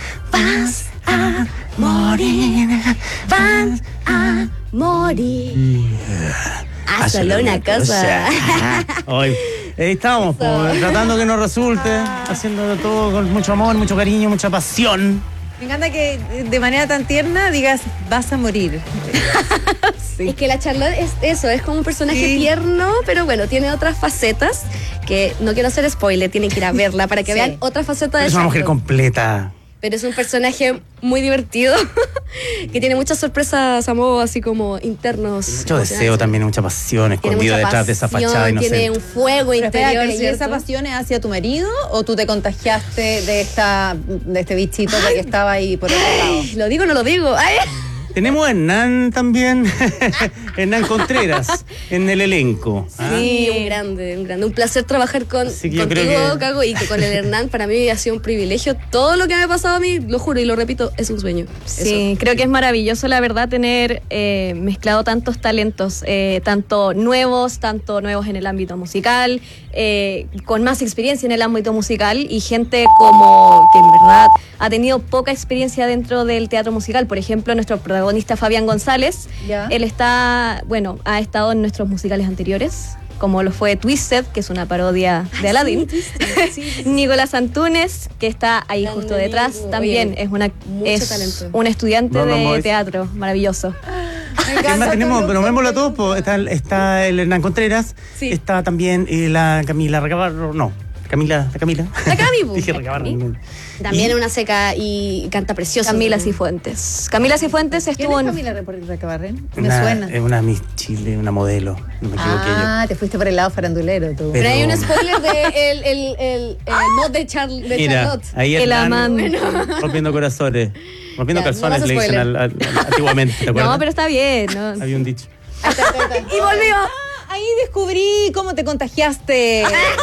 vas a morir, vas a morir. Haz solo una cosa. Hoy eh, estábamos po, tratando que nos resulte, haciendo todo con mucho amor, mucho cariño, mucha pasión. Me encanta que de manera tan tierna digas, vas a morir. Sí. Es que la Charlotte es eso, es como un personaje sí. tierno, pero bueno, tiene otras facetas que no quiero hacer spoiler, tienen que ir a verla para que sí. vean otra faceta de Es una mujer Charlotte. completa. Pero es un personaje muy divertido que tiene muchas sorpresas a modo así como internos. Mucho deseo también, mucha pasión escondida detrás de esa fachada inocente. Tiene un fuego Pero interior. espérate, ¿y esa pasión es hacia tu marido o tú te contagiaste de esta de este bichito Ay. que estaba ahí por el lado? ¿Lo digo o no lo digo? Ay. Tenemos a Hernán también, Hernán Contreras, en el elenco. ¿Ah? Sí, un grande, un grande. Un placer trabajar con, contigo, que... Cago, y que con el Hernán para mí ha sido un privilegio. Todo lo que me ha pasado a mí, lo juro y lo repito, es un sueño. Sí, Eso. creo que es maravilloso, la verdad, tener eh, mezclado tantos talentos, eh, tanto nuevos, tanto nuevos en el ámbito musical, eh, con más experiencia en el ámbito musical y gente como que en verdad ha tenido poca experiencia dentro del teatro musical. Por ejemplo, nuestro protagonista Fabián González, ¿Ya? él está, bueno, ha estado en nuestros musicales anteriores, como lo fue Twisted, que es una parodia de Ay, Aladdin. Sí, sí, sí, sí. Nicolás Antunes, que está ahí Gran justo amigo. detrás, también Oye, es una es un estudiante no, no, de no, teatro, maravilloso. ¿Qué más tenemos? Pero nombrémoslo a todos, pues, está, está el Hernán Contreras, sí. está también eh, la Camila Recabarro, no, Camila, la Camila. La Cami, Dije Recabarro. También es una seca y canta precioso. Camila Cifuentes. Camila Cifuentes estuvo en... Camila Recabarren? Me una, suena. Es una Miss Chile, una modelo. No me equivoqué yo. Ah, te fuiste por el lado farandulero tú. Pero, Pero hay un spoiler de el, el, el, el mod de, Char, de Mira, Charlotte. Ahí el amán. Bueno. Rompiendo corazones. Rompiendo ya, calzones no le dicen al, al, al, antiguamente, ¿te acuerdas? No, pero está bien. ¿no? Había un dicho. Y volvió. Ahí descubrí cómo te contagiaste.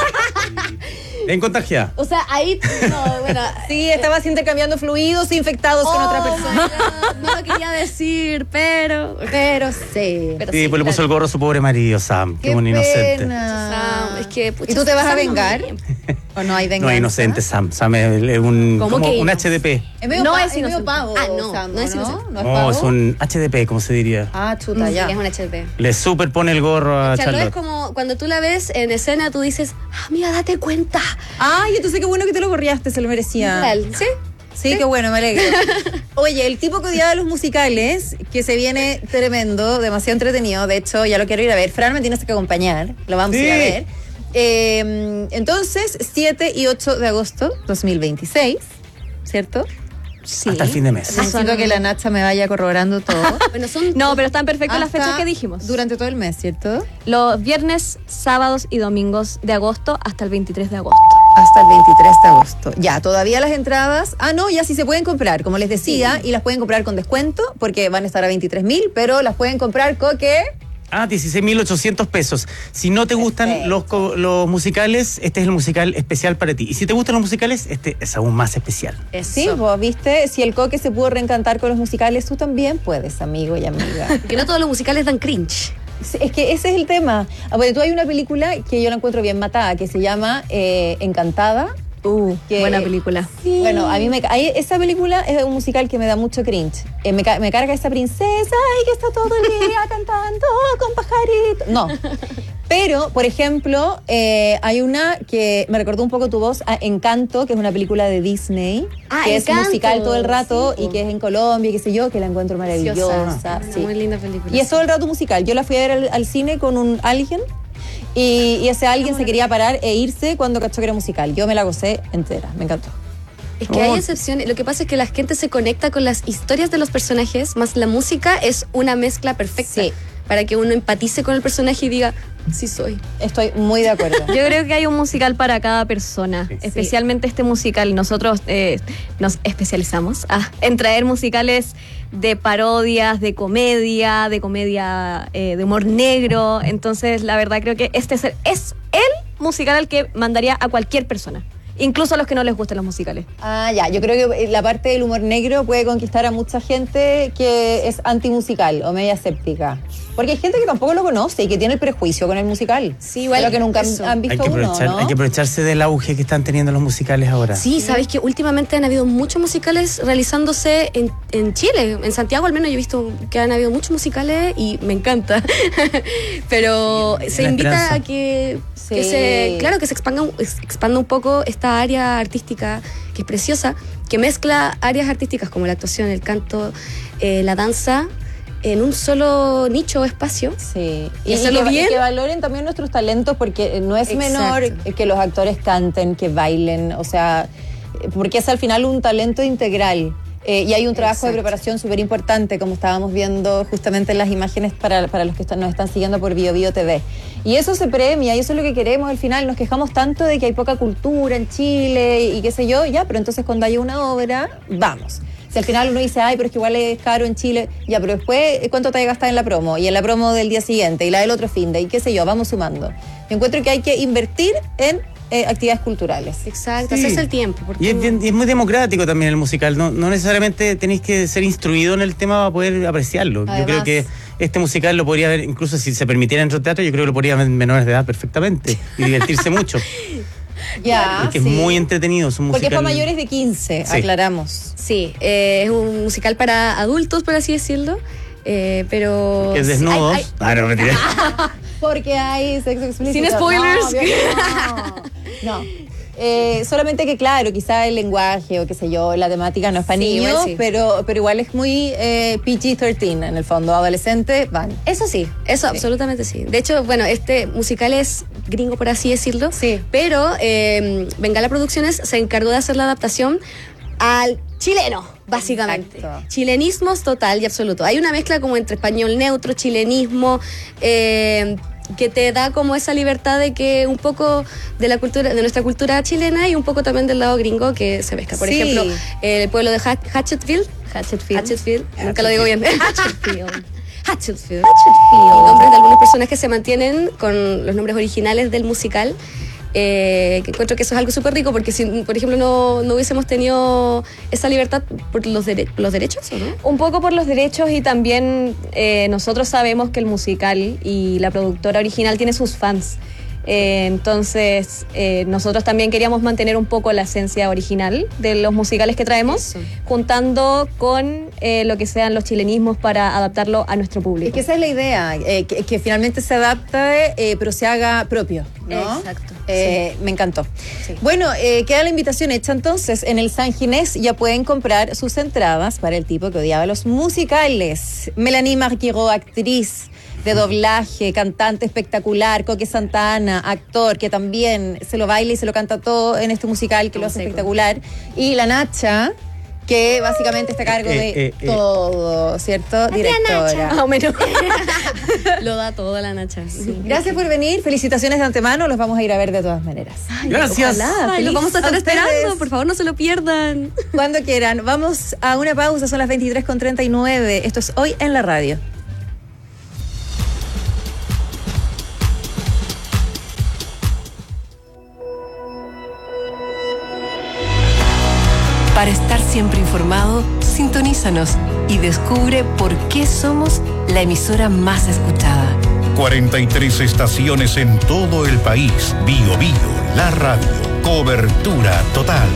En contagiada. O sea, ahí, no, bueno. Sí, estabas intercambiando fluidos infectados oh, con otra persona. No lo quería decir, pero, pero sí. Pero sí, sí, pues le puso el gorro a su pobre marido, Sam. Qué, Qué un inocente. Sam, es que, pucha, ¿y tú te vas Sam a vengar? No ¿O no hay venganza? No, inocente, Sam. Sam es un, ¿Cómo como que un H D P. Es medio no pa- es es medio pavo. Ah, no, Sam, no es ¿no? inocente. ¿No es No, pavo? es un H D P, como se diría. Ah, chuta, ya. Sí, es un H D P. Le superpone el gorro a Charlotte. Charlotte. Es como cuando tú la ves en escena, tú dices, ah, mira, date cuenta. Ay, entonces qué bueno que te lo corriaste, se lo merecía. Real, ¿sí? Sí, ¿Sí? Qué bueno, me alegro. Oye, el tipo que odiaba los musicales, que se viene tremendo, demasiado entretenido. De hecho, ya lo quiero ir a ver. Fran, me tienes que acompañar. Lo vamos sí. a ir a ver. Eh, entonces, siete y ocho de agosto dos mil veintiséis, ¿cierto? Sí. Hasta el fin de mes. Necesito que la Nacha me vaya corroborando todo. Bueno, son no, pero están perfectas las fechas que dijimos. Durante todo el mes, ¿cierto? Los viernes, sábados y domingos de agosto hasta el veintitrés de agosto. Hasta el veintitrés de agosto. Ya, todavía las entradas. Ah, no, ya sí se pueden comprar, como les decía, sí. y las pueden comprar con descuento, porque van a estar a veintitrés mil, pero las pueden comprar con ¿qué? Ah, dieciséis mil ochocientos pesos. Si no te gustan los, los musicales, este es el musical especial para ti. Y si te gustan los musicales, este es aún más especial. Eso. Sí, vos viste, si el Coque se pudo reencantar con los musicales, tú también puedes, amigo y amiga. Porque no todos los musicales dan cringe. Es que ese es el tema. Ah, bueno, tú hay una película que yo la encuentro bien matada, que se llama eh, Encantada. Uh, que, buena película. Sí. Bueno, a mí me ahí, esa película es un musical que me da mucho cringe. Eh, me, me carga esa princesa y que está todo el día cantando con pajaritos. No. Pero, por ejemplo, eh, hay una que me recordó un poco tu voz, a Encanto, que es una película de Disney, ah, que Encanto. es musical todo el rato sí, y que es en Colombia, qué sé yo, que la encuentro maravillosa. Preciosa. Sí. Muy linda película. Y es todo el rato musical. Yo la fui a ver al, al cine con un alguien. Y, y ese alguien se quería parar e irse cuando cachó que era musical. Yo me la gocé entera, me encantó. Es que hay excepciones. Lo que pasa es que la gente se conecta con las historias de los personajes, más la música es una mezcla perfecta. Sí. Para que uno empatice con el personaje y diga, sí soy. Estoy muy de acuerdo. Yo creo que hay un musical para cada persona, sí. Especialmente este musical. Nosotros eh, nos especializamos ah, en traer musicales de parodias, de comedia, de comedia eh, de humor negro. Entonces, la verdad creo que este es el, es el musical al que mandaría a cualquier persona. Incluso a los que no les gustan los musicales. Ah, ya. Yo creo que la parte del humor negro puede conquistar a mucha gente que es antimusical o media escéptica. Porque hay gente que tampoco lo conoce y que tiene el prejuicio con el musical. Sí, igual. Pero que nunca eso. han visto Hay que, uno, aprovechar, ¿no? hay que aprovecharse del auge que están teniendo los musicales ahora. Sí, sabes que últimamente han habido muchos musicales realizándose en, en Chile. En Santiago al menos yo he visto que han habido muchos musicales y me encanta. Pero sí, se invita esperanza. a que, sí. que se, claro, que se expanda, expanda un poco esta área artística que es preciosa, que mezcla áreas artísticas como la actuación, el canto, eh, la danza, en un solo nicho o espacio. Sí. Y, y hacerlo que, bien. Y que valoren también nuestros talentos, porque no es Exacto. menor que los actores canten, que bailen, o sea, porque es al final un talento integral. Eh, y hay un trabajo Exacto. de preparación súper importante, como estábamos viendo justamente en las imágenes para, para los que están, nos están siguiendo por Bio Bio T V. Y eso se premia, y eso es lo que queremos al final. Nos quejamos tanto de que hay poca cultura en Chile y qué sé yo, ya, pero entonces cuando haya una obra, vamos. Si al final uno dice, ay, pero es que igual es caro en Chile, ya, pero después, ¿cuánto te hay gastado en la promo? Y en la promo del día siguiente, y la del otro fin de, y qué sé yo, vamos sumando. Yo encuentro que hay que invertir en Eh, actividades culturales. Exacto, Sí. hacerse el tiempo. Porque Y es, bien- y es muy democrático también el musical. No, no necesariamente tenéis que ser instruido en el tema para poder apreciarlo. Además. Yo creo que este musical lo podría ver, incluso si se permitiera en otro teatro, yo creo que lo podría ver menores de edad perfectamente y divertirse mucho. Ya, Porque sí. es muy entretenido. Es un Porque es musical. para mayores de quince, Sí. aclaramos. Sí, eh, es un musical para adultos, por así decirlo. Eh, pero. Que es desnudos. Hay- hay- Ah, no, mentira. Porque hay sexo explícito. Sin spoilers. No, bien, no. no. Eh, solamente que claro, quizá el lenguaje o qué sé yo, la temática no es para Sí, niños, igual sí. pero, pero igual es muy eh, P G trece en el fondo, adolescentes van. Eso sí, eso Sí. absolutamente sí. De hecho, bueno, este musical es gringo, por así decirlo. Sí. Pero eh, Bengala Producciones se encargó de hacer la adaptación al chileno, básicamente. Exacto. Chilenismos total y absoluto. Hay una mezcla como entre español neutro, chilenismo, eh, que te da como esa libertad de que un poco de la cultura, de nuestra cultura chilena y un poco también del lado gringo que se mezcla. Por Sí. ejemplo, el pueblo de Hat- Hatchetfield. Hatchetfield. Hatchetfield. Nunca lo digo bien. Hatchetfield. Hatchetfield. Y nombres de algunos personajes que se mantienen con los nombres originales del musical. Eh, que encuentro que eso es algo súper rico porque si, por ejemplo, no, no hubiésemos tenido esa libertad por los, dere- por los derechos, ¿o no? Un poco por los derechos y también eh, nosotros sabemos que el musical y la productora original tiene sus fans. Eh, entonces, eh, nosotros también queríamos mantener un poco la esencia original de los musicales que traemos, Eso. juntando con eh, lo que sean los chilenismos para adaptarlo a nuestro público. Es que esa es la idea, eh, que, que finalmente se adapte, eh, pero se haga propio, ¿no? Exacto. Eh, Me encantó. Sí. Bueno, eh, queda la invitación hecha entonces. En el San Ginés ya pueden comprar sus entradas para el tipo que odiaba los musicales. Melanie Marguerot, actriz de doblaje, cantante espectacular, Coque Santana, actor que también se lo baila y se lo canta todo en este musical que lo hace Seco. espectacular. Y la Nacha, que básicamente está a cargo Eh, de eh, eh. todo, ¿cierto? Directora. Más o menos. Lo da todo la Nacha. Sí. Gracias por venir, felicitaciones de antemano, los vamos a ir a ver de todas maneras. Gracias. Ojalá, Ay, feliz los vamos a estar ustedes. esperando, por favor no se lo pierdan. Cuando quieran. Vamos a una pausa, son las veintitrés con treinta y nueve. Esto es Hoy en la Radio. Para estar siempre informado, sintonízanos y descubre por qué somos la emisora más escuchada. cuarenta y tres estaciones en todo el país. Bio Bio, la radio. Cobertura total.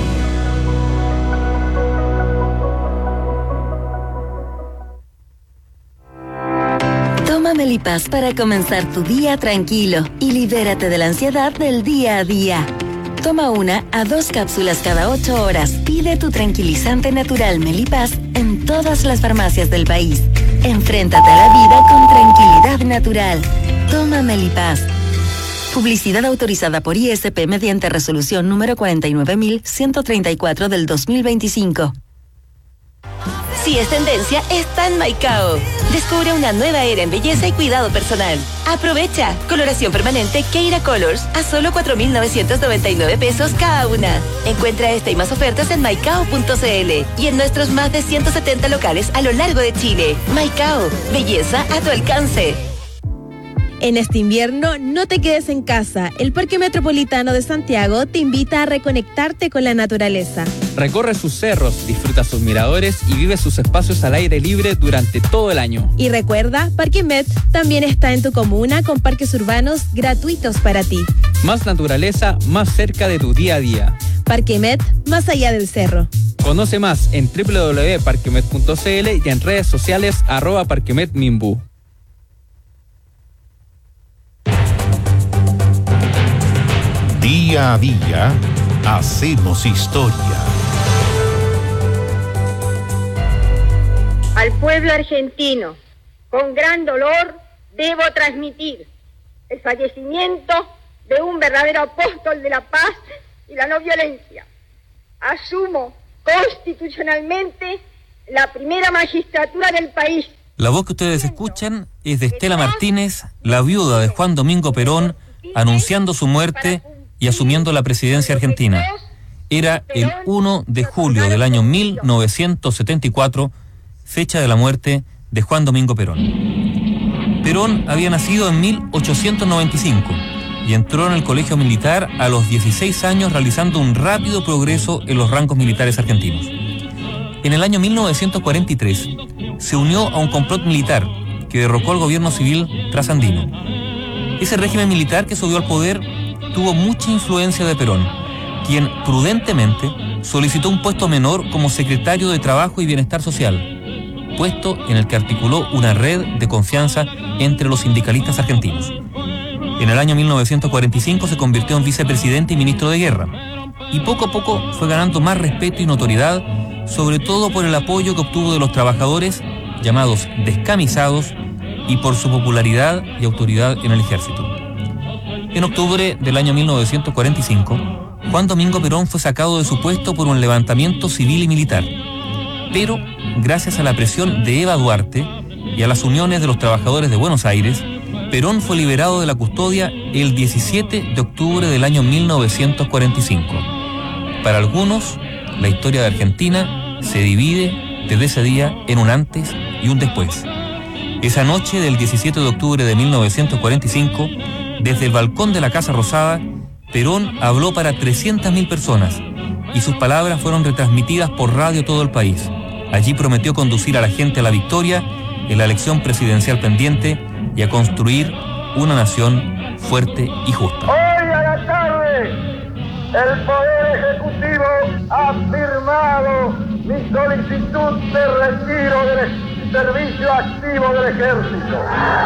Toma Melipaz para comenzar tu día tranquilo y libérate de la ansiedad del día a día. Toma una a dos cápsulas cada ocho horas. Pide tu tranquilizante natural Melipaz en todas las farmacias del país. Enfréntate a la vida con tranquilidad natural. Toma Melipaz. Publicidad autorizada por I S P mediante resolución número cuarenta y nueve mil ciento treinta y cuatro del dos mil veinticinco. Si es tendencia, está en Maicao. Descubre una nueva era en belleza y cuidado personal. Aprovecha. Coloración permanente Keira Colors a solo cuatro mil novecientos noventa y nueve pesos cada una. Encuentra esta y más ofertas en maicao punto c l y en nuestros más de ciento setenta locales a lo largo de Chile. Maicao. Belleza a tu alcance. En este invierno, no te quedes en casa. El Parque Metropolitano de Santiago te invita a reconectarte con la naturaleza. Recorre sus cerros, disfruta sus miradores y vive sus espacios al aire libre durante todo el año. Y recuerda, Parque Met también está en tu comuna con parques urbanos gratuitos para ti. Más naturaleza, más cerca de tu día a día. Parque Met, más allá del cerro. Conoce más en doble u doble u doble u punto parquemet punto c l y en redes sociales arroba parquemetminbu. Día a día, hacemos historia. Al pueblo argentino, con gran dolor, debo transmitir el fallecimiento de un verdadero apóstol de la paz y la no violencia. Asumo constitucionalmente la primera magistratura del país. La voz que ustedes escuchan es de Estela Martínez, la viuda de Juan Domingo Perón, anunciando su muerte y asumiendo la presidencia argentina. Era el primero de julio del año mil novecientos setenta y cuatro, fecha de la muerte de Juan Domingo Perón. Perón había nacido en mil ochocientos noventa y cinco y entró en el colegio militar a los dieciséis años, realizando un rápido progreso en los rangos militares argentinos. En el año mil novecientos cuarenta y tres se unió a un complot militar que derrocó al gobierno civil trasandino. Ese régimen militar que subió al poder tuvo mucha influencia de Perón, quien prudentemente solicitó un puesto menor como secretario de Trabajo y Bienestar Social, puesto en el que articuló una red de confianza entre los sindicalistas argentinos. En el año mil novecientos cuarenta y cinco se convirtió en vicepresidente y ministro de Guerra, y poco a poco fue ganando más respeto y notoriedad, sobre todo por el apoyo que obtuvo de los trabajadores, llamados descamisados, y por su popularidad y autoridad en el ejército. En octubre del año mil novecientos cuarenta y cinco, Juan Domingo Perón fue sacado de su puesto por un levantamiento civil y militar. Pero, gracias a la presión de Eva Duarte y a las uniones de los trabajadores de Buenos Aires, Perón fue liberado de la custodia el diecisiete de octubre del año mil novecientos cuarenta y cinco. Para algunos, la historia de Argentina se divide desde ese día en un antes y un después. Esa noche del diecisiete de octubre de mil novecientos cuarenta y cinco, desde el balcón de la Casa Rosada, Perón habló para trescientas mil personas y sus palabras fueron retransmitidas por radio a todo el país. Allí prometió conducir a la gente a la victoria en la elección presidencial pendiente y a construir una nación fuerte y justa. Hoy a la tarde, el Poder Ejecutivo ha firmado mi solicitud de retiro del servicio activo del Ejército.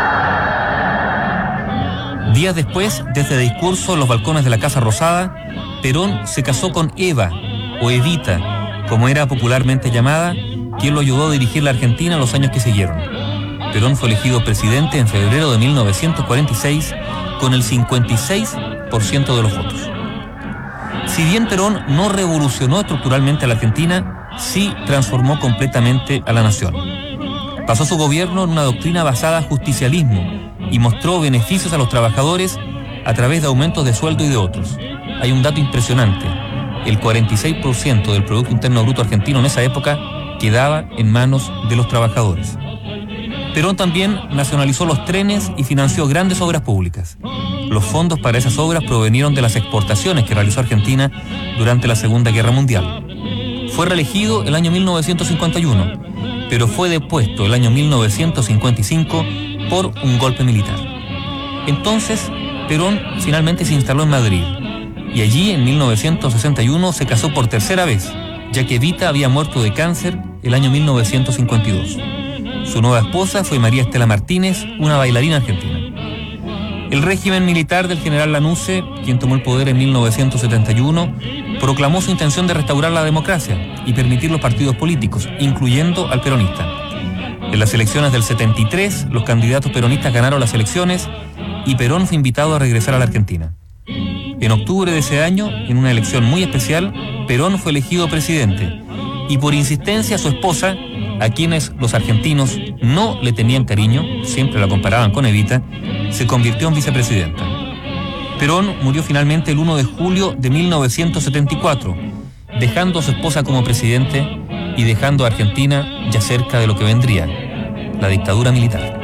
Días después, desde discurso en los balcones de la Casa Rosada, Perón se casó con Eva, o Evita, como era popularmente llamada, quien lo ayudó a dirigir la Argentina en los años que siguieron. Perón fue elegido presidente en febrero de mil novecientos cuarenta y seis con el cincuenta y seis por ciento de los votos. Si bien Perón no revolucionó estructuralmente a la Argentina, sí transformó completamente a la nación. Basó su gobierno en una doctrina basada en justicialismo y mostró beneficios a los trabajadores a través de aumentos de sueldo y de otros. Hay un dato impresionante: el cuarenta y seis por ciento del Producto Interno Bruto argentino en esa época quedaba en manos de los trabajadores. Perón también nacionalizó los trenes y financió grandes obras públicas. Los fondos para esas obras provenieron de las exportaciones que realizó Argentina durante la Segunda Guerra Mundial. Fue reelegido el año mil novecientos cincuenta y uno, pero fue depuesto el año mil novecientos cincuenta y cinco por un golpe militar. Entonces, Perón finalmente se instaló en Madrid, y allí en mil novecientos sesenta y uno se casó por tercera vez, ya que Evita había muerto de cáncer el año mil novecientos cincuenta y dos. Su nueva esposa fue María Estela Martínez, una bailarina argentina. El régimen militar del general Lanusse, quien tomó el poder en mil novecientos setenta y uno, proclamó su intención de restaurar la democracia y permitir los partidos políticos, incluyendo al peronista. En las elecciones del setenta y tres, los candidatos peronistas ganaron las elecciones y Perón fue invitado a regresar a la Argentina. En octubre de ese año, en una elección muy especial, Perón fue elegido presidente y por insistencia su esposa, a quienes los argentinos no le tenían cariño, siempre la comparaban con Evita, se convirtió en vicepresidenta. Perón murió finalmente el primero de julio de mil novecientos setenta y cuatro, dejando a su esposa como presidente y dejando a Argentina ya cerca de lo que vendría, la dictadura militar.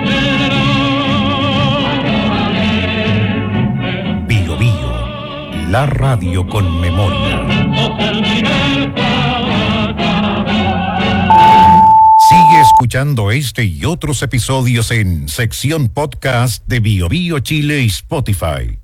Bio Bio, la radio con memoria. Sigue escuchando este y otros episodios en sección podcast de Bio Bio Chile y Spotify.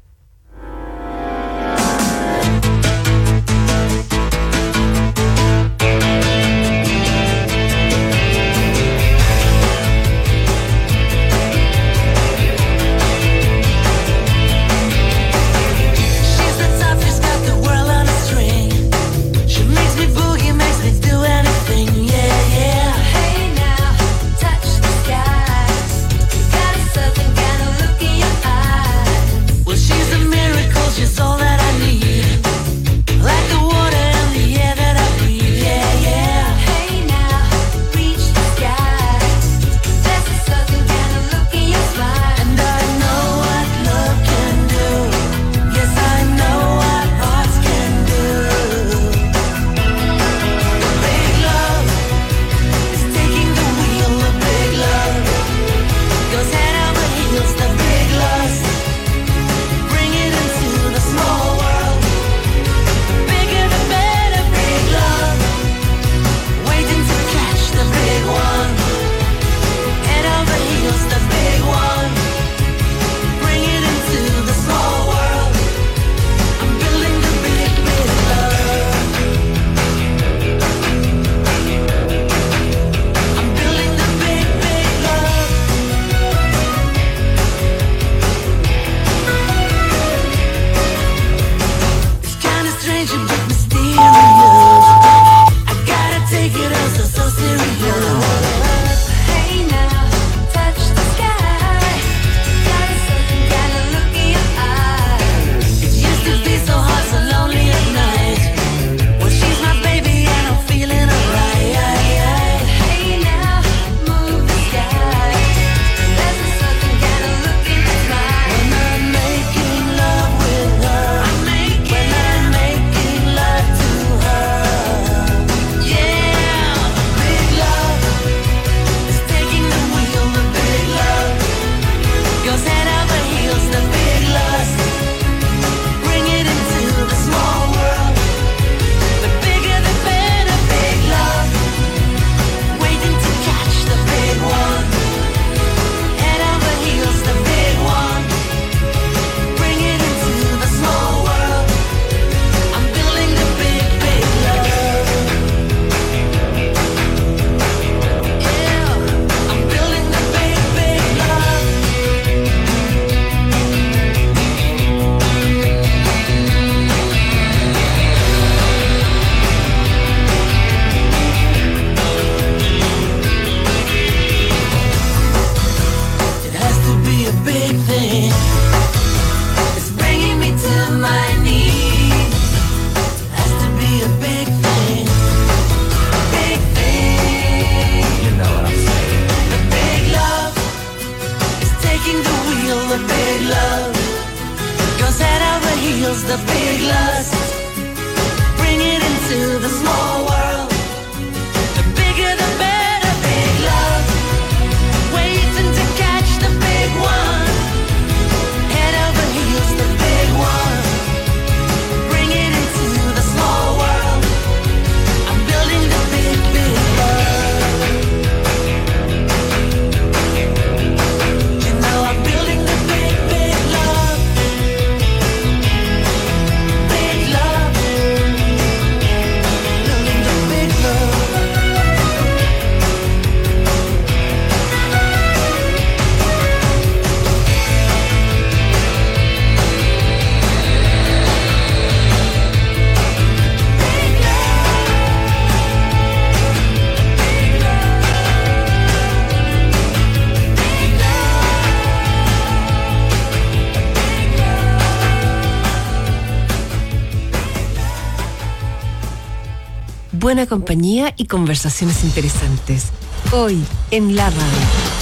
buena compañía y conversaciones interesantes. Hoy en la radio.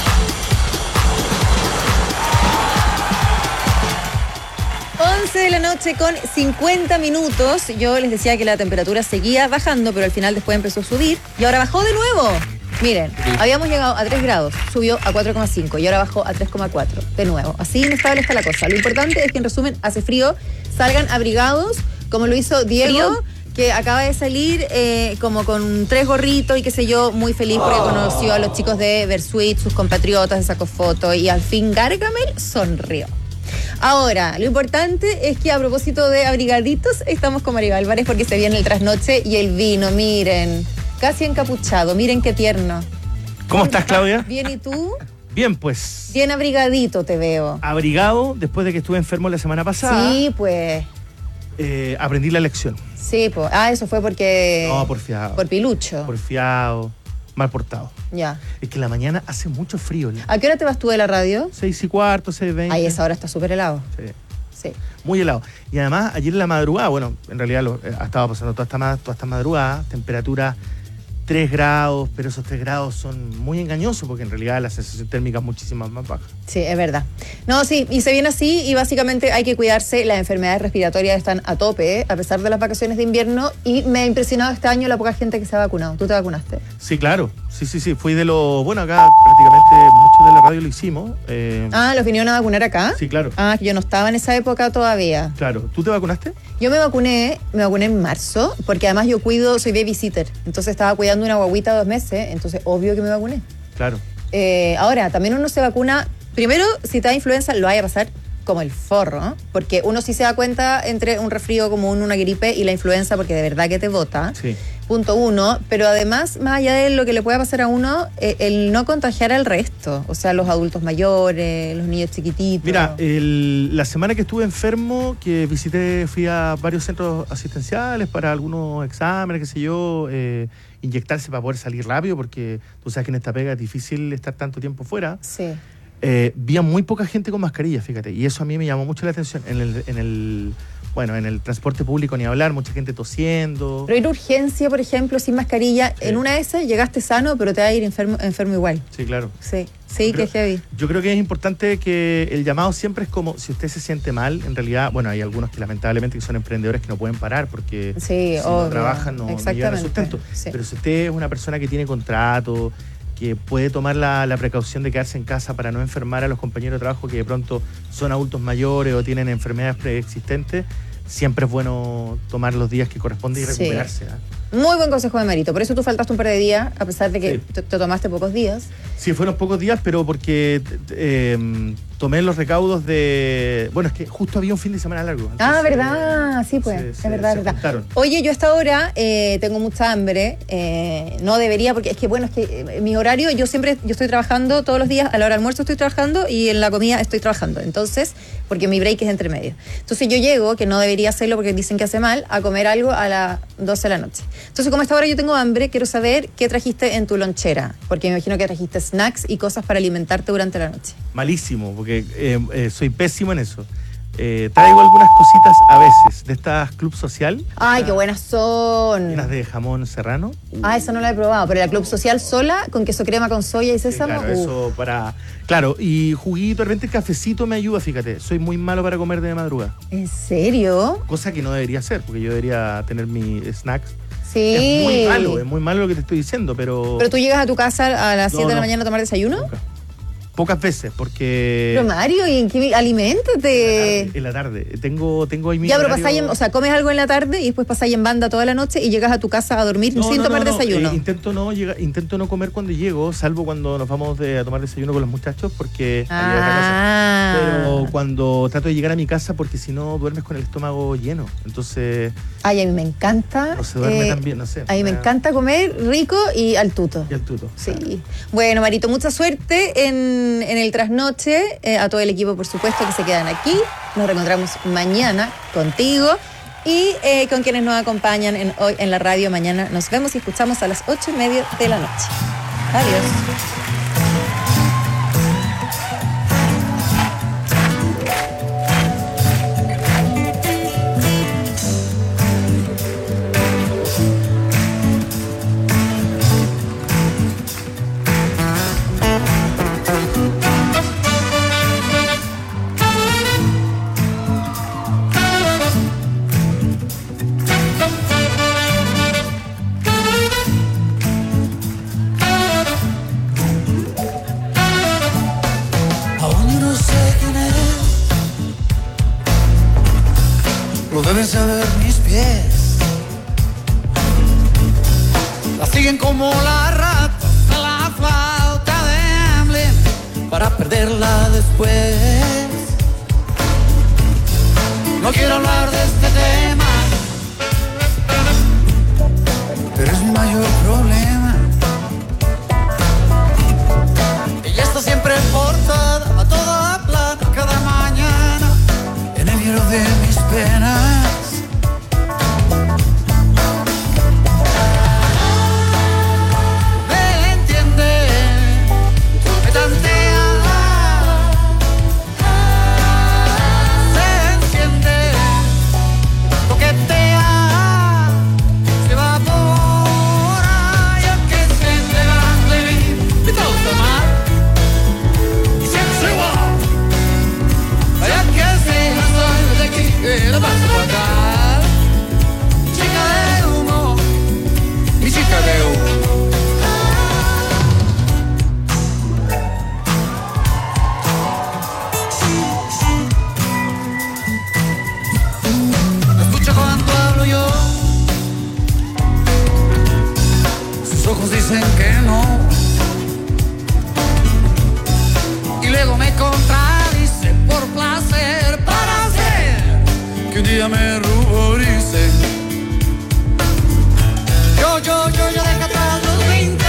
once de la noche con cincuenta minutos. Yo les decía que la temperatura seguía bajando, pero al final después empezó a subir y ahora bajó de nuevo. Miren, habíamos llegado a tres grados, subió a cuatro coma cinco y ahora bajó a tres coma cuatro. De nuevo, así inestable está la cosa. Lo importante es que en resumen hace frío, salgan abrigados, como lo hizo Diego, ¿Frío? que acaba de salir eh, como con tres gorritos y qué sé yo, muy feliz porque oh. conoció a los chicos de Versuit, sus compatriotas, se sacó fotos y al fin Gargamel sonrió. Ahora, lo importante es que a propósito de abrigaditos, estamos con Mario Álvarez porque se viene el trasnoche y el vino, miren, casi encapuchado, miren qué tierno. ¿Cómo estás, Claudia? Bien, ¿y tú? Bien, pues. Bien abrigadito te veo. Abrigado, después de que estuve enfermo la semana pasada. Sí, pues. Eh, aprendí la lección. Sí, pues. Ah, eso fue porque... No, porfiado. Por pilucho. Porfiado, mal portado. Ya. Es que en la mañana hace mucho frío. ¿A qué hora te vas tú de la radio? Seis y cuarto, seis veinte. Ahí esa hora está súper helado. Sí. Sí. Muy helado. Y además, ayer en la madrugada, bueno, en realidad lo, eh, ha estado pasando toda esta, toda esta madrugada, temperatura tres grados, pero esos tres grados son muy engañosos porque en realidad la sensación térmica es muchísimo más baja. Sí, es verdad. No, sí, y se viene así y básicamente hay que cuidarse. Las enfermedades respiratorias están a tope, ¿eh? A pesar de las vacaciones de invierno, y me ha impresionado este año la poca gente que se ha vacunado. ¿Tú te vacunaste? Sí, claro. Sí, sí, sí. Fui de los... Bueno, acá prácticamente muchos de la radio lo hicimos. Eh... Ah, ¿los vinieron a vacunar acá? Sí, claro. Ah, que yo no estaba en esa época todavía. Claro. ¿Tú te vacunaste? Yo me vacuné, me vacuné en marzo, porque además yo cuido, soy babysitter. Entonces estaba cuidando una guaguita dos meses, entonces obvio que me vacuné. Claro. Eh, ahora, también uno se vacuna, primero, si te da influenza, lo vaya a pasar como el forro, ¿no? Porque uno sí se da cuenta entre un resfrío común, una gripe y la influenza, porque de verdad que te bota. Sí. Punto uno, pero además, más allá de lo que le pueda pasar a uno, eh, el no contagiar al resto, o sea, los adultos mayores, los niños chiquititos. Mira, el, la semana que estuve enfermo, que visité, fui a varios centros asistenciales para algunos exámenes, qué sé yo, eh, inyectarse para poder salir rápido, porque tú sabes que en esta pega es difícil estar tanto tiempo fuera. Sí. Eh, vi a muy poca gente con mascarilla, fíjate, y eso a mí me llamó mucho la atención. En el, en el bueno, en el transporte público ni hablar, mucha gente tosiendo. Pero ir a urgencia, por ejemplo, sin mascarilla, sí. En una de esas llegaste sano, pero te va a ir enfermo, enfermo igual. Sí, claro. Sí, sí, que heavy. Yo creo que es importante que el llamado siempre es como, si usted se siente mal, en realidad, bueno, hay algunos que lamentablemente que son emprendedores que no pueden parar porque sí, si obvio. no trabajan no, no llegan a sustento. Sí. Pero si usted es una persona que tiene contrato, que puede tomar la, la precaución de quedarse en casa para no enfermar a los compañeros de trabajo que de pronto son adultos mayores o tienen enfermedades preexistentes, siempre es bueno tomar los días que corresponde y recuperarse. Sí. ¿eh? Muy buen consejo de Marito. Por eso tú faltaste un par de días, a pesar de que sí. te, te tomaste pocos días. Sí, fueron pocos días, pero porque eh, tomé los recaudos de... Bueno, es que justo había un fin de semana largo. Entonces, ah, ¿verdad? Sí, pues. Se, es se, verdad, se verdad. juntaron. Oye, yo a esta hora eh, tengo mucha hambre. Eh, no debería, porque es que, bueno, es que eh, mi horario, yo siempre yo estoy trabajando todos los días. A la hora del almuerzo estoy trabajando y en la comida estoy trabajando. Entonces, porque mi break es entre medio. Entonces yo llego, que no debería hacerlo porque dicen que hace mal, a comer algo a las doce de la noche. Entonces, como a esta hora yo tengo hambre, quiero saber qué trajiste en tu lonchera. Porque me imagino que trajiste snacks y cosas para alimentarte durante la noche. Malísimo, porque eh, eh, soy pésimo en eso. Eh, traigo algunas cositas a veces de estas Club Social. Ay, qué buenas son. Unas de jamón serrano. Uh. Ah, esa no la he probado, pero la Club Social sola, con queso crema con soya y sésamo. Sí, claro, uh. eso para... Claro, y juguito, de repente el cafecito me ayuda, fíjate. Soy muy malo para comer de madrugada. ¿En serio? Cosa que no debería hacer, porque yo debería tener mis snacks. Sí. Es muy malo, es muy malo lo que te estoy diciendo, pero... ¿Pero tú llegas a tu casa a las siete no, de la no. mañana a tomar desayuno? Nunca. Pocas veces, porque... Pero Mario, ¿y en qué? Aliméntate. En la tarde. Tengo, tengo ahí mi Ya, pero horario... pasáis en, o sea, comes algo en la tarde y después pasáis en banda toda la noche y llegas a tu casa a dormir no, sin no, tomar no, no. desayuno. Eh, intento, no llega, intento no comer cuando llego, salvo cuando nos vamos de, a tomar desayuno con los muchachos, porque ah. hay otra cosa. Pero cuando trato de llegar a mi casa, porque si no duermes con el estómago lleno. Entonces... Ay, a mí me encanta. No se duerme eh, tan bien, no sé. A mí me encanta comer rico y al tuto. Y al tuto. Sí. Claro. Bueno, Marito, mucha suerte en, en el trasnoche. Eh, a todo el equipo, por supuesto, que se quedan aquí. Nos reencontramos mañana contigo y eh, con quienes nos acompañan en, hoy en la radio. Mañana nos vemos y escuchamos a las ocho y media de la noche. Adiós. sé quién es, lo deben saber mis pies. La siguen como la rata a la flauta de Hamlin para perderla después. No quiero hablar de este tema, pero es mi mayor problema. Ella está siempre portada a toda plata cada mañana en el hielo de mis penas. Me entiende, me tantea, se enciende, toquetea, se evapora y aunque se entregan de mí, me toca mal y siempre soy igual. Vaya que si no soy de aquí, que no paso por acá. Chica de humo, mi chica de humo. Me escucha cuando hablo yo, sus ojos dicen que no, y luego me contradice por placer para hacer que un día me ruborice. Yo, yo, yo, yo dejo atrás los veinte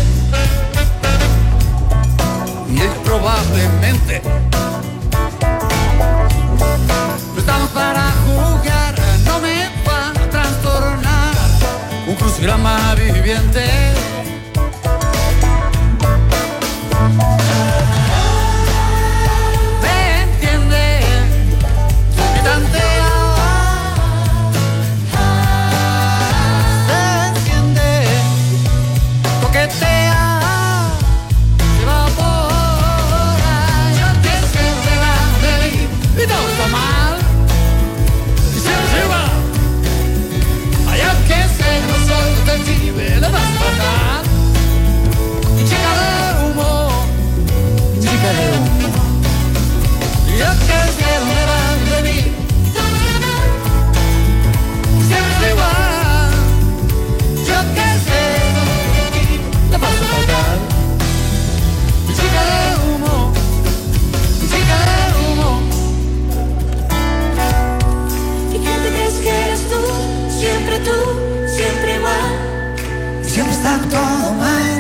y él probablemente. No estamos para jugar, no me va a trastornar un crucigrama viviente. Me entiende, me tantea, se enciende, toquetea, se evapora, yo que se va de mí y todo está mal y siempre se va. Allá que sé, no soy detective, le vas a matar. Mi chica de humo, mi chica de humo. Yo que sé dónde vas de mí, siempre se va. Yo que sé dónde aquí, le vas a matar. Mi chica de humo, mi chica de humo. ¿Y quién te crees que eres tú? Siempre tú, siempre igual. Siempre está todo mal.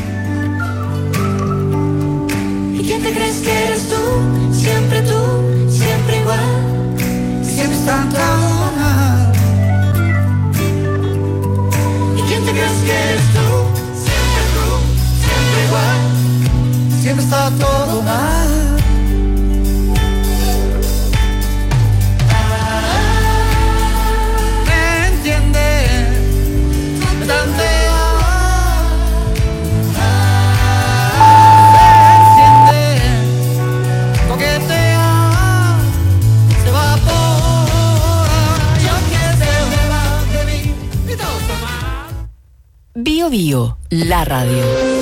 ¿Y quién te crees que eres tú? Siempre tú, siempre igual. Siempre está todo mal. ¿Y quién te crees que eres tú? Siempre tú, siempre igual. Siempre está todo mal. Me entiende, me tantea, se enciende, toquetea, se evapora, yo que sé dónde va de mí y todo está mal. Bio Bio, la radio.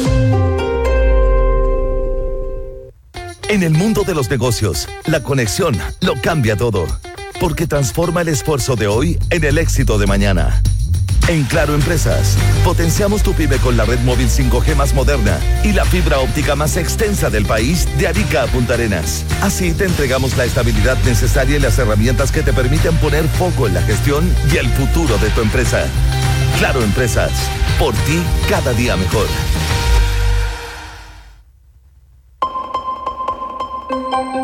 En el mundo de los negocios, la conexión lo cambia todo, porque transforma el esfuerzo de hoy en el éxito de mañana. En Claro Empresas, potenciamos tu pyme con la red móvil cinco G más moderna y la fibra óptica más extensa del país de Arica a Punta Arenas. Así te entregamos la estabilidad necesaria y las herramientas que te permiten poner foco en la gestión y el futuro de tu empresa. Claro Empresas, por ti cada día mejor.